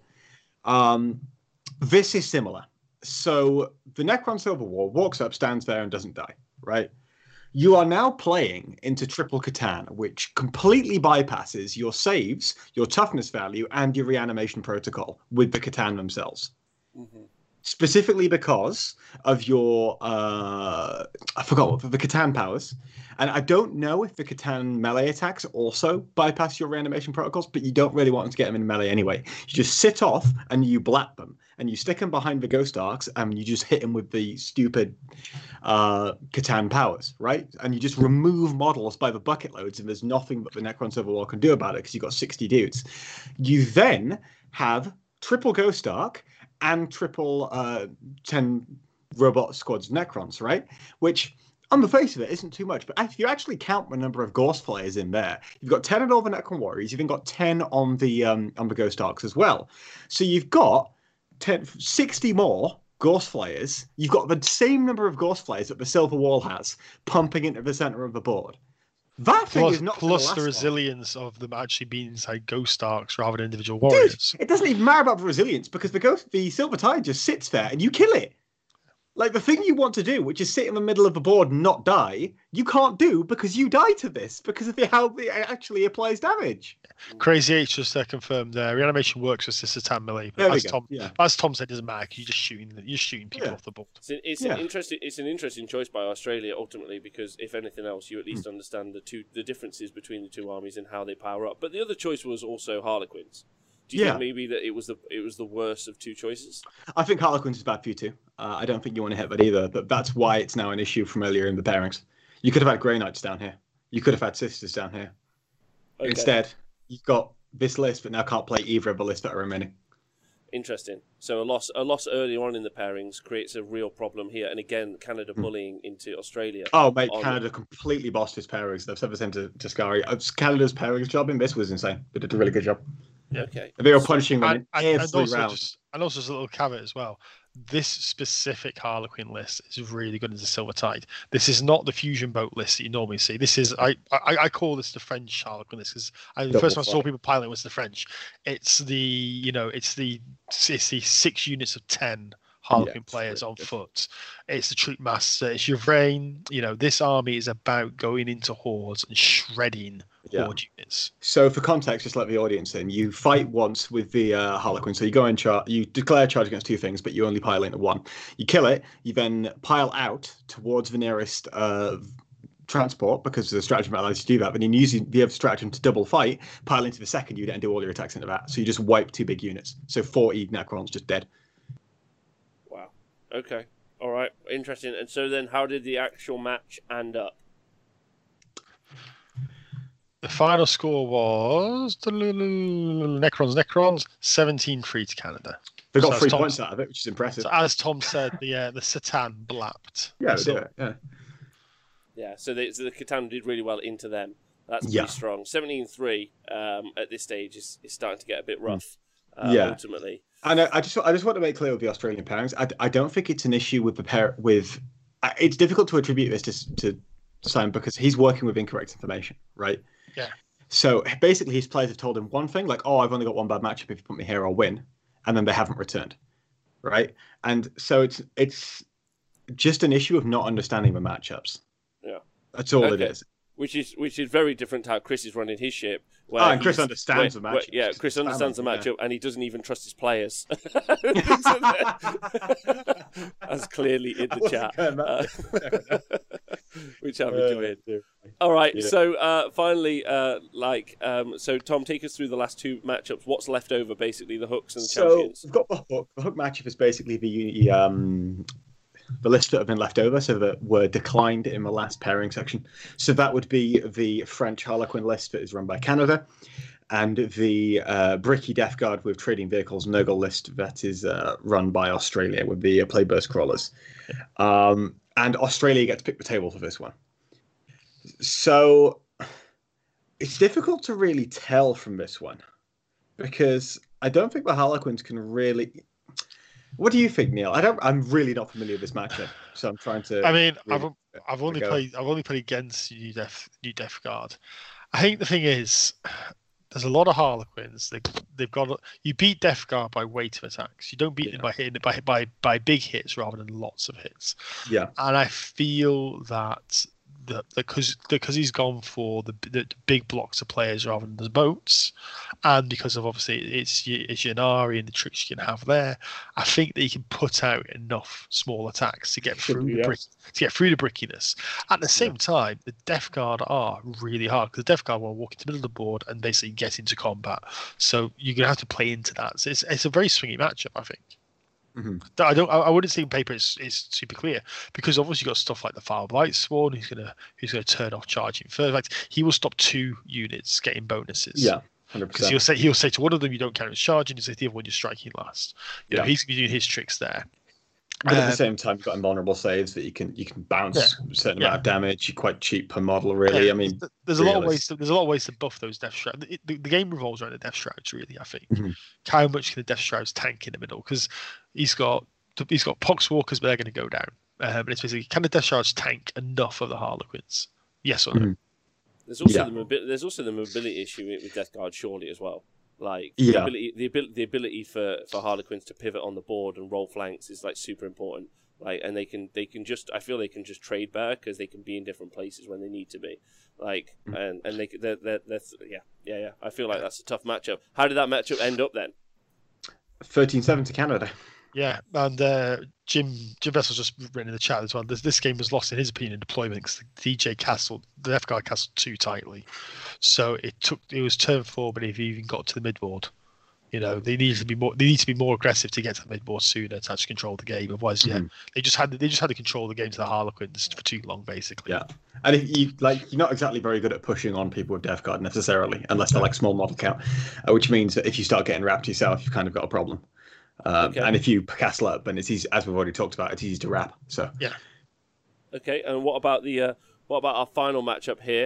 This is similar. So the Necron Silver Wall walks up, stands there, and doesn't die, right? You are now playing into triple Catan, which completely bypasses your saves, your toughness value, and your reanimation protocol with the Catan themselves. Mm-hmm. Specifically because of your, I forgot what, the Catan powers. And I don't know if the Catan melee attacks also bypass your reanimation protocols, but you don't really want to get them in melee anyway. You just sit off and you blat them. And you stick them behind the Ghost Arcs and you just hit them with the stupid Catan powers, right? And you just remove models by the bucket loads and there's nothing that the Necron Silver Wall can do about it because you've got 60 dudes. You then have triple Ghost Arc and triple 10 robot squads of Necrons, right? Which, on the face of it, isn't too much. But if you actually count the number of Ghost Flayers in there, you've got 10 on all the Necron Warriors. You've even got 10 on the Ghost Arcs as well. So you've got 60 more Ghost Flayers. You've got the same number of Ghost Flayers that the Silver Wall has pumping into the center of the board. That thing is not plus the resilience of them actually being inside Ghost Arcs rather than individual warriors. Dude, it doesn't even matter about the resilience because the Silver Tide just sits there and you kill it. Like the thing you want to do, which is sit in the middle of the board and not die, you can't do because you die to this because of how it actually applies damage. Crazy H just confirmed reanimation works with Sister Tan melee. But as Tom said, it doesn't matter. You're just shooting people off the board. It's an interesting choice by Australia ultimately because if anything else, you at least understand the differences between the two armies and how they power up. But the other choice was also Harlequins. Do you think maybe that it was the worst of two choices? I think Harlequins is bad for you too. I don't think you want to hit that either. But that's why it's now an issue from earlier in the pairings. You could have had Grey Knights down here. You could have had Sisters down here. Okay. Instead, you've got this list, but now can't play either of the lists that are remaining. Interesting. So a loss earlier on in the pairings creates a real problem here, and again, Canada bullying into Australia. Oh, mate, Canada completely bossed his pairings. They've said the same to Scary. Canada's pairings job in this was insane. They did a really good job. Yeah. Okay. They were punishing them and every also round. and also as a little caveat as well. This specific Harlequin list is really good as a Silver Tide. This is not the fusion boat list that you normally see. This is I call this the French Harlequin list because the first time I saw people piloting was the French. It's the it's the 6 units of 10 Harlequin players on foot. It's the troop master. It's your brain. This army is about going into hordes and shredding horde units. So for context, just let the audience in. You fight once with the Harlequin. So you go in charge. You declare charge against 2 things, but you only pile into 1. You kill it. You then pile out towards the nearest transport because the stratagem allows you to do that. Then you use the stratagem to double fight, pile into the second unit, and do all your attacks into that. So you just wipe 2 big units. So 40 Necrons just dead. Wow. Okay. All right. Interesting. And so then, how did the actual match end up? The final score was Necrons 17-3 to Canada. They got 3 points out of it, which is impressive. So as Tom said, the Satan blapped. Yeah, they did it. Yeah. Yeah. So the Catan did really well into them. That's pretty strong. 17-3 at this stage is starting to get a bit rough. Ultimately. And I just want to make clear with the Australian pairings, I don't think it's an issue with it's difficult to attribute this to Simon because he's working with incorrect information, right? Yeah. So basically, his players have told him one thing, like, "Oh, I've only got 1 bad matchup. If you put me here, I'll win," and then they haven't returned, right? And so it's just an issue of not understanding the matchups. Yeah, that's all it is. Which is very different to how Chris is running his ship. And Chris understands the matchup. Yeah, Chris understands the matchup, and he doesn't even trust his players. That's clearly in the chat. Which I'm enjoying. All right, so finally, so Tom, take us through the last 2 matchups. What's left over, basically, the hooks and the champions? So we've got the hook. The hook matchup is basically the list that have been left over, so that were declined in the last pairing section. So that would be the French Harlequin list that is run by Canada, and the Bricky Death Guard with trading vehicles Nurgle list that is run by Australia with the Playburst Crawlers. And Australia gets to pick the table for this one. So it's difficult to really tell from this one because I don't think the Harlequins can really... What do you think, Neil? I'm really not familiar with this matchup, so I'm trying to. I mean, I've only played against New Death Guard. I think the thing is, there's a lot of Harlequins. They've got you beat Death Guard by weight of attacks. You don't beat them by hitting by big hits rather than lots of hits. Yeah, and I feel that because he's gone for the big blocks of players rather than the boats, and because of obviously it's Ynnari and the tricks you can have there, I think that he can put out enough small attacks to get through the brickiness. At the same time, the Death Guard are really hard because the Death Guard will walk into the middle of the board and basically get into combat. So you're gonna have to play into that. So it's a very swingy matchup, I think. Mm-hmm. I wouldn't say on paper it's super clear because obviously you've got stuff like the Fire Blight Spawn who's gonna turn off charging first. Like he will stop 2 units getting bonuses. Yeah, 100%. Because he'll say to one of them you don't count as charging, he'll say to the other one you're striking last. You know, he's gonna be doing his tricks there. But at the same time, you've got invulnerable saves that you can bounce a certain amount of damage. You're quite cheap per model, really. I mean, there's a lot of ways to buff those Death Shrouds. The game revolves around the Death Shrouds, really. I think. Mm-hmm. How much can the Death Shrouds tank in the middle? Because he's got Poxwalkers, but they're going to go down. But it's basically, can the Death Shrouds tank enough of the Harlequins? Yes or no? Mm-hmm. There's also the mobility issue with Death Guard, surely as well. Like the ability for Harlequins to pivot on the board and roll flanks is like super important. Like, and they can just, I feel they can just trade better because they can be in different places when they need to be. Like, and they're I feel like that's a tough matchup. How did that matchup end up then? 13-7 to Canada. Yeah, and Jim Vessel's just written in the chat as well. This game was lost, in his opinion, in deployment because the Death Guard castled too tightly. So it was turn 4, but if you even got to the midboard, you know, they need to be more aggressive to get to the midboard sooner to actually control the game. Otherwise, they just had to control the game to the Harlequins for too long, basically. Yeah, and if you're not exactly very good at pushing on people with Death Guard necessarily, unless they're like small model count, which means that if you start getting wrapped yourself, you've kind of got a problem. And if you castle up, and it's easy, as we've already talked about, it's easy to wrap. So yeah. Okay, and what about our final matchup here?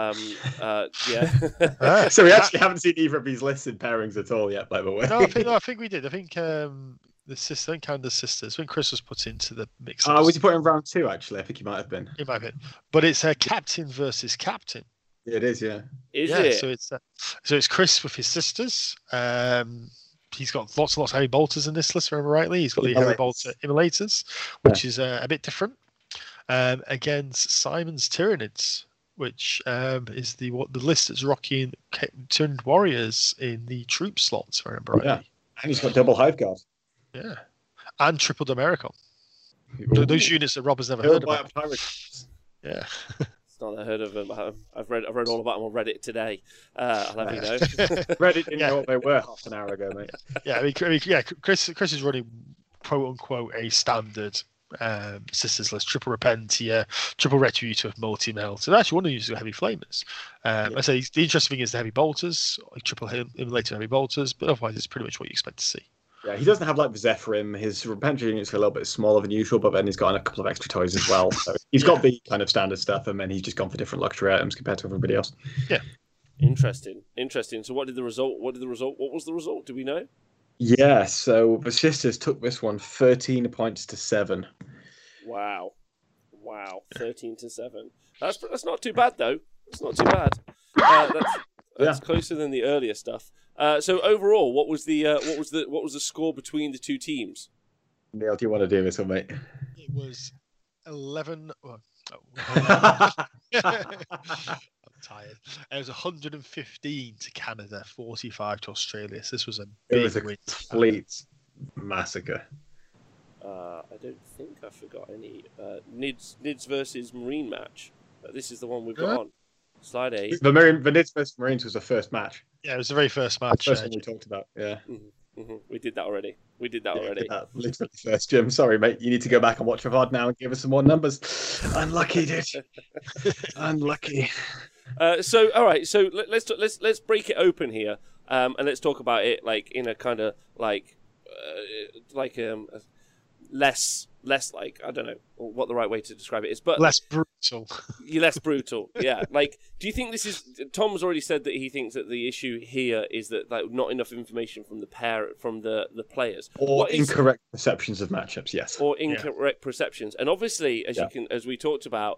So we actually haven't seen either of these listed pairings at all yet, by the way. No, I think we did. I think the sister, I think Canada's sisters, when Chris was put into the mix. Was he put in round 2? Actually, I think he might have been. He might have been, but it's captain versus captain. It is, yeah. Is it? So it's Chris with his sisters. He's got lots and lots of heavy bolters in this list, if I remember rightly. He's got the heavy bolter immolators, which is a bit different. Against Simon's Tyranids, which is the list that's rocking Tyranid warriors in the troop slots, if I remember rightly. Yeah, and he's got double hive guard. Yeah, and triple Domerical. Those units that Rob has never heard about. Yeah. Not heard of them. I've read all about them on Reddit today. I'll have you know. Reddit didn't know what they were half an hour ago, mate. Yeah, I mean, Chris is running quote unquote a standard sisters list: triple Repentia, triple Retributor, multi melt. So actually, one of these is heavy flamers. I say the interesting thing is the heavy bolters, like triple immolated heavy bolters, but otherwise it's pretty much what you expect to see. Yeah, he doesn't have like the Zephyrim. His Repentia units are a little bit smaller than usual, but then he's got a couple of extra toys as well. So he's got the kind of standard stuff, and then he's just gone for different luxury items compared to everybody else. Yeah. Interesting. So what was the result? Do we know? Yeah, so the sisters took this one 13 points to 7. Wow. 13-7. That's not too bad though. It's not too bad. That's closer than the earlier stuff. So overall, what was the score between the two teams? Neil, do you want to do this one, mate? It was 11. I'm tired. It was 115 to Canada, 45 to Australia. So this was a big win. Complete massacre. I don't think I forgot any Nids versus Marine match. This is the one we've got on. Slide 8. The Nids versus Marines was the first match. Yeah, it was the very first match. The first one we talked about, yeah. Mm-hmm. We did that already. Literally first, Jim. Sorry, mate. You need to go back and watch the VOD now and give us some more numbers. Unlucky, dude. Unlucky. So, all right. So let's break it open here, and let's talk about it like in a kind of less like, I don't know what the right way to describe it is, but less brutal. Less brutal, yeah. Like, do you think this is? Tom's already said that he thinks that the issue here is that like not enough information from the players, or incorrect perceptions of matchups. Yes, or incorrect perceptions. And obviously, as we talked about,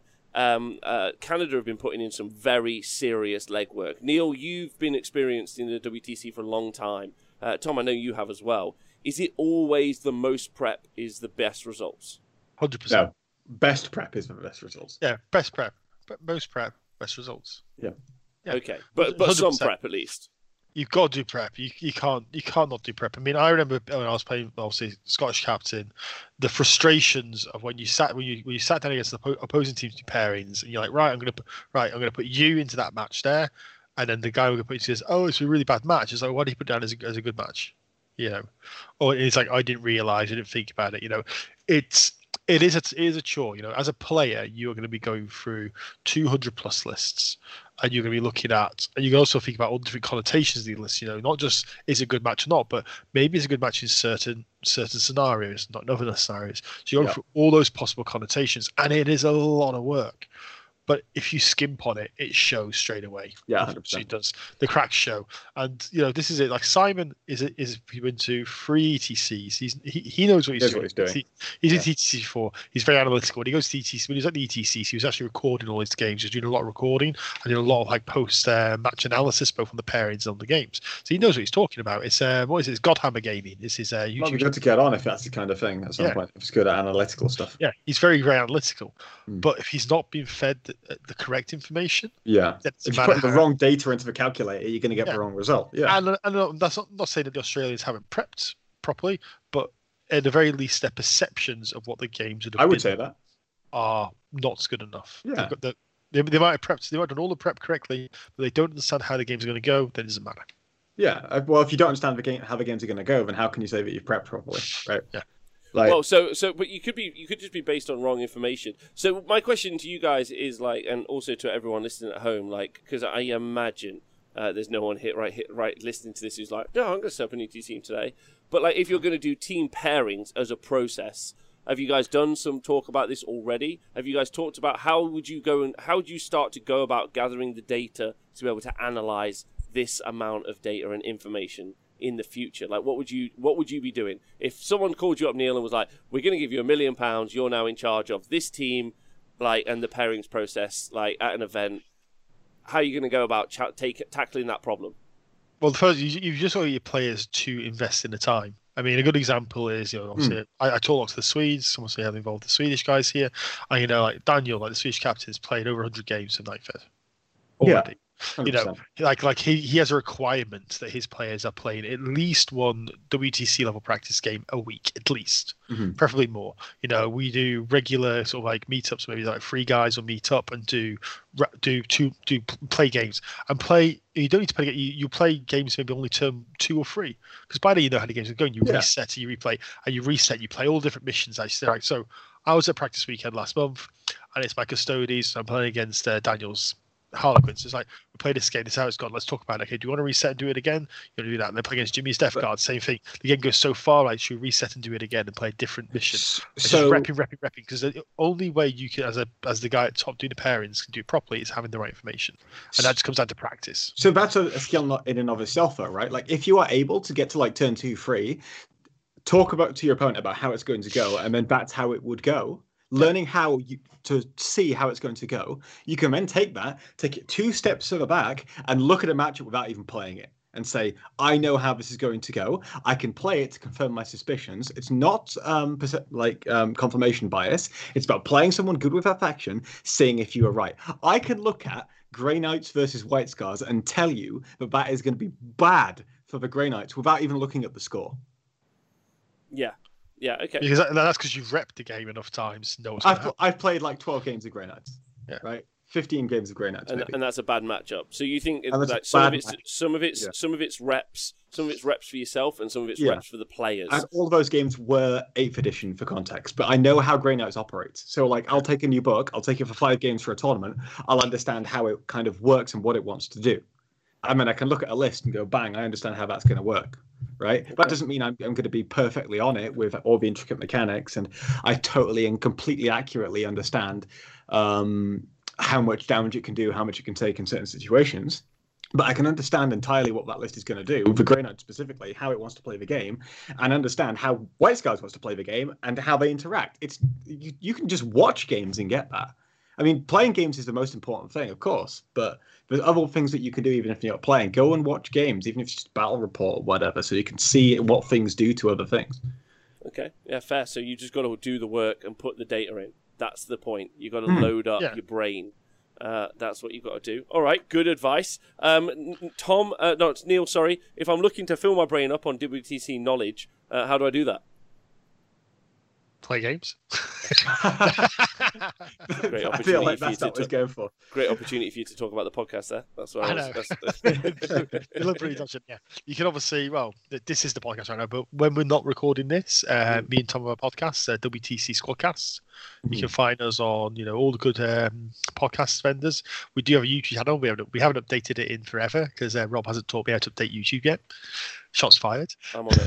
Canada have been putting in some very serious legwork. Neil, you've been experienced in the WTC for a long time. Tom, I know you have as well. Is it always the most prep is the best results? 100%. No, best prep is the best results. Yeah, best prep, but most prep, best results. Yeah. Okay, but some prep at least. You've got to do prep. You can't not do prep. I mean, I remember when I was playing, obviously Scottish captain, the frustrations of when you sat down against the opposing team's pairings, and you're like, I'm going to put you into that match there, and then the guy will put you says, oh, it's a really bad match. It's like, why did you put down as a good match? You know, or it's like I didn't realize, I didn't think about it. You know, it is a chore. You know, as a player, you are going to be going through 200 plus lists, and you're going to be looking at, and you can also think about all the different connotations of the list. You know, not just is it a good match or not, but maybe it's a good match in certain scenarios, not in other scenarios. So you're going through all those possible connotations, and it is a lot of work. But if you skimp on it, it shows straight away. Yeah, 100%. It does. The cracks show, and you know this is it. Like Simon is into 3 ETCs. He knows what he's doing. He's in ETC 4. He's very analytical. When he goes to ETC, when he was at the ETCs, he was actually recording all his games. He was doing a lot of recording and doing a lot of like post match analysis, both on the pairings and on the games. So he knows what he's talking about. It's what is it? It's Godhammer Gaming. This is YouTube. Might be good to get on if that's the kind of thing at some point. If it's good at analytical stuff. Yeah, he's very, very analytical. But if he's not being fed the correct information, if you put the wrong data into the calculator, you're going to get the wrong result. And that's not saying that the Australians haven't prepped properly, but at the very least their perceptions of what the games would have would say that are not good enough. Yeah, they might have prepped, they might have done all the prep correctly, but they don't understand how the games are going to go. Then it doesn't matter. Yeah, well, if you don't understand how the games are going to go, then how can you say that you've prepped properly, right? Yeah. Like, well, but you could just be based on wrong information. So my question to you guys is like, and also to everyone listening at home, like, because I imagine There's no one right listening to this who's like, no, I'm going to set up a new team today. But like, if you're going to do team pairings as a process, have you guys done some talk about this already? Have you guys talked about how would you start to go about gathering the data to be able to analyze this amount of data and information in the future? Like, what would you be doing if someone called you up, Neil, and was like, we're going to give you £1 million, you're now in charge of this team, like, and the pairings process, like, at an event? How are you going to go about tackling that problem? Well, first, you just want your players to invest in the time. I mean, a good example is, obviously, I talk to the Swedes. Someone say I've involved the Swedish guys here. And, like Daniel, like the Swedish captain, has played over 100 games of Nightfed already. Yeah. 100%. Like he has a requirement that his players are playing at least one WTC level practice game a week, at least, preferably more. We do regular sort of like meetups, maybe like 3 guys will meet up and do play games and play. You don't need to play. You play games maybe only term 2 or 3, because by then you know how the games are going. You reset, you replay, and you reset. You play all different missions. Right. So I was at practice weekend last month, and it's my Custodes. So I'm playing against Daniel's Harlequins. It's like, we play this game, this is how it's gone, let's talk about it. Okay, do you want to reset and do it again? You want to do that, and then play against Jimmy's Death Guard, same thing. The game goes so far, like, should we reset and do it again and play a different mission? So just repping, because the only way you can, as the guy at top doing the pairings, can do it properly is having the right information, and that just comes down to practice. So that's a skill not in and of itself, though, right? Like, if you are able to get to like turn 2, 3, talk to your opponent about how it's going to go, and then that's how it would go. Learning how to see how it's going to go, you can then take it 2 steps further back and look at a matchup without even playing it and say, I know how this is going to go. I can play it to confirm my suspicions. It's not confirmation bias. It's about playing someone good with that faction, seeing if you are right. I can look at Grey Knights versus White Scars and tell you that is going to be bad for the Grey Knights without even looking at the score. Yeah. Yeah, okay. Because that's because you've repped the game enough times. I've played like 12 games of Grey Knights, right? 15 games of Grey Knights, and that's a bad matchup. So you think like some of it's reps for yourself, and some of it's reps for the players. And all of those games were 8th edition for context, but I know how Grey Knights operates. So like, I'll take a new book, I'll take it for 5 games for a tournament. I'll understand how it kind of works and what it wants to do. I mean, I can look at a list and go, bang, I understand how that's going to work. Right. That doesn't mean I'm going to be perfectly on it with all the intricate mechanics, and I totally and completely accurately understand how much damage it can do, how much it can take in certain situations. But I can understand entirely what that list is going to do, for Grey Knight specifically, how it wants to play the game, and understand how White Scars wants to play the game and how they interact. You can just watch games and get that. I mean, playing games is the most important thing, of course, but there's other things that you can do even if you're not playing. Go and watch games, even if it's just battle report or whatever, so you can see what things do to other things. Okay, yeah, fair. So you just got to do the work and put the data in. That's the point. You got to load up your brain. That's what you've got to do. All right, good advice. Neil, sorry. If I'm looking to fill my brain up on WTC knowledge, how do I do that? Play games. Great opportunity. I feel like that's what I was going for. Great opportunity for you to talk about the podcast there. That's what I know. Yeah. You can obviously, this is the podcast right now, but when we're not recording this, me and Tom have a podcast, WTC Squadcast. You can find us on, all the good podcast vendors. We do have a YouTube channel. We haven't updated it in forever because Rob hasn't taught me how to update YouTube yet. Shots fired. I'm on it.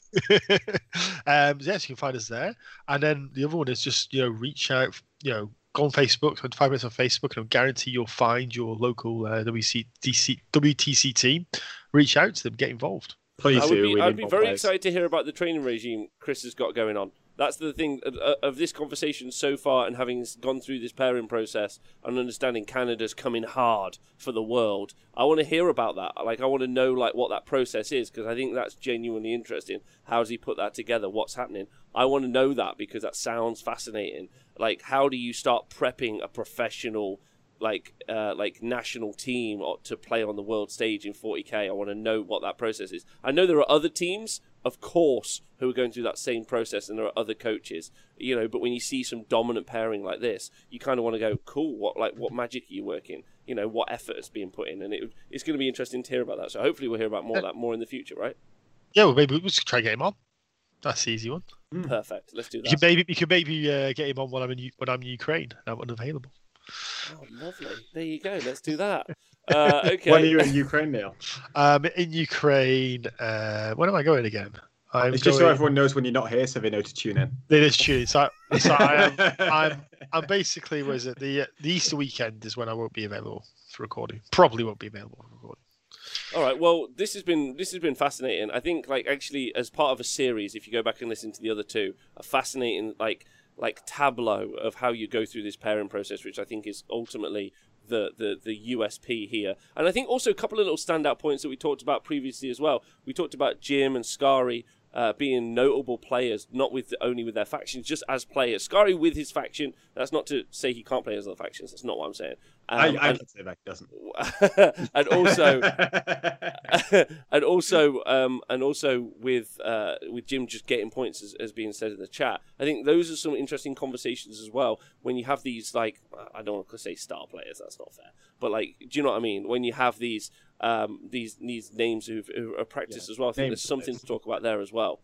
Yes, you can find us there, and then the other one is just reach out, go on Facebook, spend 5 minutes on Facebook, and I guarantee you'll find your local WTC team. Reach out to them, get involved. Please do. I'd be very excited to hear about the training regime Chris has got going on. That's the thing of this conversation so far, and having gone through this pairing process and understanding Canada's coming hard for the world. I want to hear about that. Like, I want to know what that process is, because I think that's genuinely interesting. How does he put that together? What's happening? I want to know that because that sounds fascinating. Like, how do you start prepping a professional national team to play on the world stage in 40k? I want to know what that process is. I know there are other teams, of course, who are going through that same process, and there are other coaches, but when you see some dominant pairing like this, you kind of want to go, cool, what magic are you working? What effort is being put in? And it's going to be interesting to hear about that. So hopefully we'll hear about more of that more in the future, right? Yeah, well, maybe we'll just try and get him on. That's the easy one. Perfect. Let's do that. You can maybe get him on when I'm in Ukraine. I'm unavailable. Oh, lovely. There you go. Let's do that. Okay. When are you in Ukraine, Neil? In Ukraine, when am I going again? It's just so everyone knows when you're not here, so they know to tune in. It is true. So I'm basically, was it the Easter weekend is when I won't be available for recording. Probably won't be available for recording. All right. Well, this has been fascinating. I think, like, actually, as part of a series, if you go back and listen to the other two, a fascinating like tableau of how you go through this pairing process, which I think is ultimately the USP here. And I think also a couple of little standout points that we talked about previously as well. We talked about Jim and Scary being notable players, not only with their factions, just as players. Scary with his faction. That's not to say he can't play as other factions. That's not what I'm saying. I can say that he doesn't. and also with Jim just getting points, as being said in the chat. I think those are some interesting conversations as well. When you have these, like, I don't want to say star players, that's not fair, but, like, do you know what I mean? When you have these names who are practiced as well, I think there's something to talk about there as well.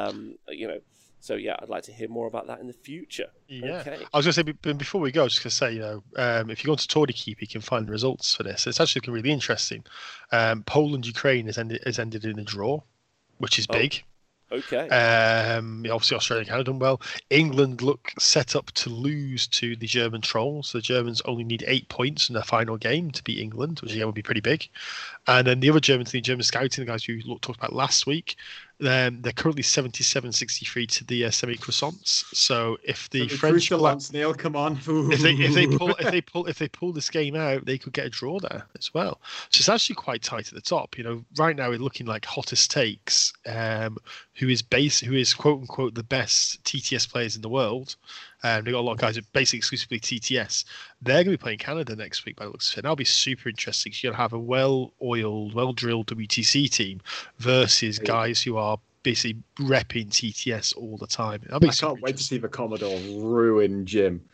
So yeah, I'd like to hear more about that in the future. Yeah, okay. I was going to say, before we go, I was just going to say, if you go to Tory Keep, you can find the results for this. It's actually looking really interesting. Poland Ukraine has ended in a draw, which is big. Okay. Obviously, Australia and Canada done well. England look set up to lose to the German Trolls. The Germans only need 8 points in their final game to beat England, which again would be pretty big. And then the other Germans, the German scouting, the guys you talked about last week, they're currently 77-63 to the semi-croissants. So if the French Neil, come on, if they pull this game out, they could get a draw there as well. So it's actually quite tight at the top. Right now we're looking like hottest takes, who is quote unquote the best TTS players in the world. They've got a lot of guys who are basically exclusively TTS. They're going to be playing Canada next week by the looks of it. That'll be super interesting. You're going to have a well-oiled, well-drilled WTC team versus guys who are basically repping TTS all the time. I can't wait to see the Commodore ruin Jim.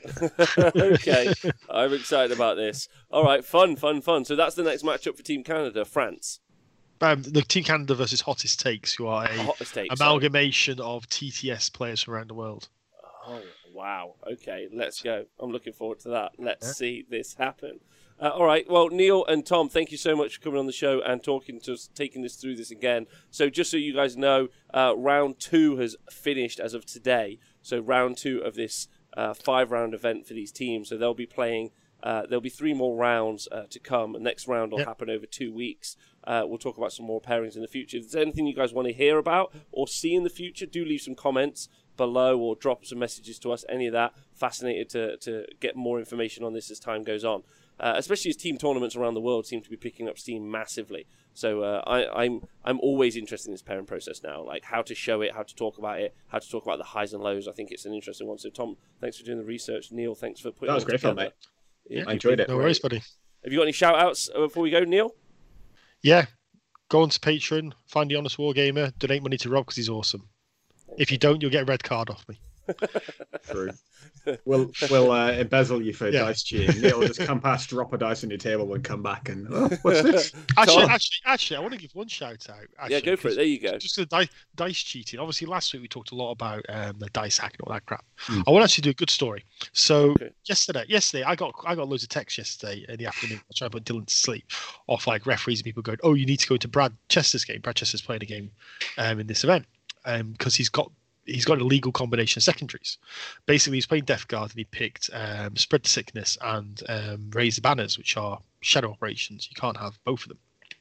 Okay, I'm excited about this. All right, fun. So that's the next matchup for Team Canada, France. The Team Canada versus Hottest Takes, who are amalgamation of TTS players from around the world. Oh, wow. Okay, let's go. I'm looking forward to that. Let's see this happen. All right. Well, Neil and Tom, thank you so much for coming on the show and talking to us, taking us through this again. So just so you guys know, round 2 has finished as of today. So round 2 of this 5-round event for these teams. So they'll be playing. There'll be 3 more rounds to come. The next round will happen over 2 weeks. We'll talk about some more pairings in the future. If there's anything you guys want to hear about or see in the future, do leave some comments below or drop some messages to us. Any of that. Fascinated to get more information on this as time goes on. Especially as team tournaments around the world seem to be picking up steam massively. So I'm always interested in this pairing process now, like how to show it, how to talk about it, how to talk about the highs and lows. I think it's an interesting one. So Tom, thanks for doing the research. Neil, thanks for putting that was great fun, mate. Yeah, I enjoyed it. No worries, buddy. Have you got any shout outs before we go, Neil? Yeah. Go on to Patreon, find the Honest Wargamer, donate money to Rob because he's awesome. If you don't, you'll get a red card off me. True. We'll embezzle you for dice cheating. Neil will just come past, drop a dice on your table, and come back and what's this? Actually, I want to give one shout out. Yeah, go for it. There you go. Just the dice cheating. Obviously, last week we talked a lot about the dice hack and all that crap. I want to actually do a good story. So yesterday, I got loads of texts yesterday in the afternoon. I tried to put Dylan to sleep off like referees and people going, "Oh, you need to go to Brad Chester's game. Brad Chester's playing a game in this event because he's got a legal combination of secondaries. Basically, he's playing Death Guard and he picked Spread the Sickness and Raise the Banners, which are shadow operations. You can't have both of them.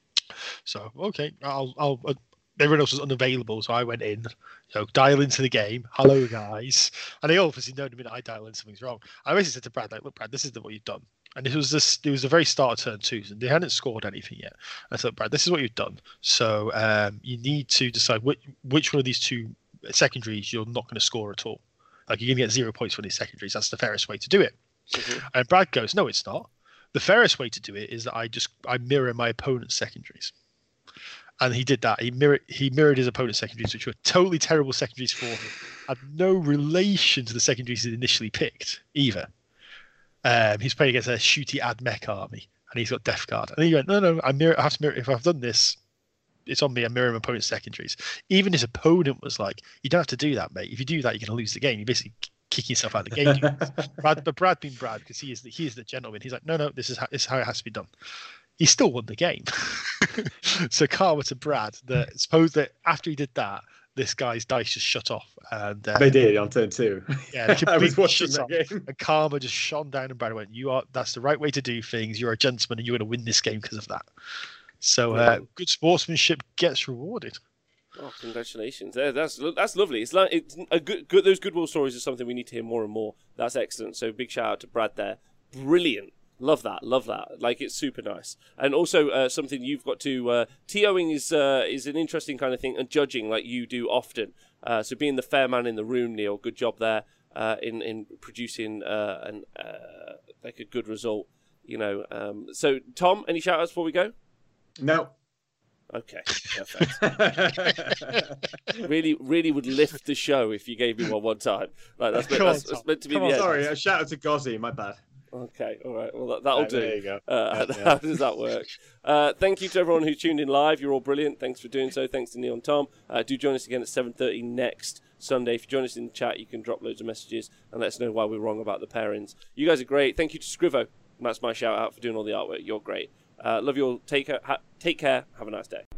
So, okay, everyone else was unavailable, so I went in, dial into the game. Hello, guys. And they all obviously know the minute I dial in, something's wrong. I basically said to Brad, like, look, Brad, this isn't what you've done. And it was the very start of turn 2, and they hadn't scored anything yet. I said, Brad, this is what you've done. So you need to decide which one of these 2 secondaries you're not going to score at all. Like, you're going to get 0 points for these secondaries. That's the fairest way to do it. And Brad goes, no, it's not. The fairest way to do it is that I mirror my opponent's secondaries. And he did that. He mirrored his opponent's secondaries, which were totally terrible secondaries for him. Had no relation to the secondaries he initially picked either. He's playing against a shooty ad mech army, and he's got Death Guard. And he went, no, I have to mirror. If I've done this, it's on me. I'm mirroring my opponent's secondaries. Even his opponent was like, you don't have to do that, mate. If you do that, you're going to lose the game. He basically kicking yourself out of the game. Brad being Brad, because he is the gentleman. He's like, no, this is how it has to be done. He still won the game. So karma to Brad. Suppose that after he did that, this guy's dice just shut off, and they did on turn 2. Yeah, I was watching that game, and karma just shone down, and Brad went, that's the right way to do things. You're a gentleman, and you're going to win this game because of that. So good sportsmanship gets rewarded. Oh, congratulations! That's lovely. It's like those goodwill stories are something we need to hear more and more. That's excellent. So big shout out to Brad there. Brilliant. Love that. Like, it's super nice. And also something you've got to TOing is an interesting kind of thing, and judging like you do often. So being the fair man in the room, Neil. Good job there in producing like a good result. You know. So Tom, any shout outs before we go? No. Okay, perfect. really would lift the show if you gave me one time. Like that's meant to be the end. Sorry, a shout out to Gozzy, my bad. Okay, all right. Well, that'll do. There you go. How does that work? Thank you to everyone who's tuned in live. You're all brilliant. Thanks for doing so. Thanks to Neil and Tom. Do join us again at 7:30 next Sunday. If you join us in the chat, you can drop loads of messages and let us know why we're wrong about the pairings. You guys are great. Thank you to Scrivo. That's my shout out for doing all the artwork. You're great. Love you all. Take care. Have a nice day.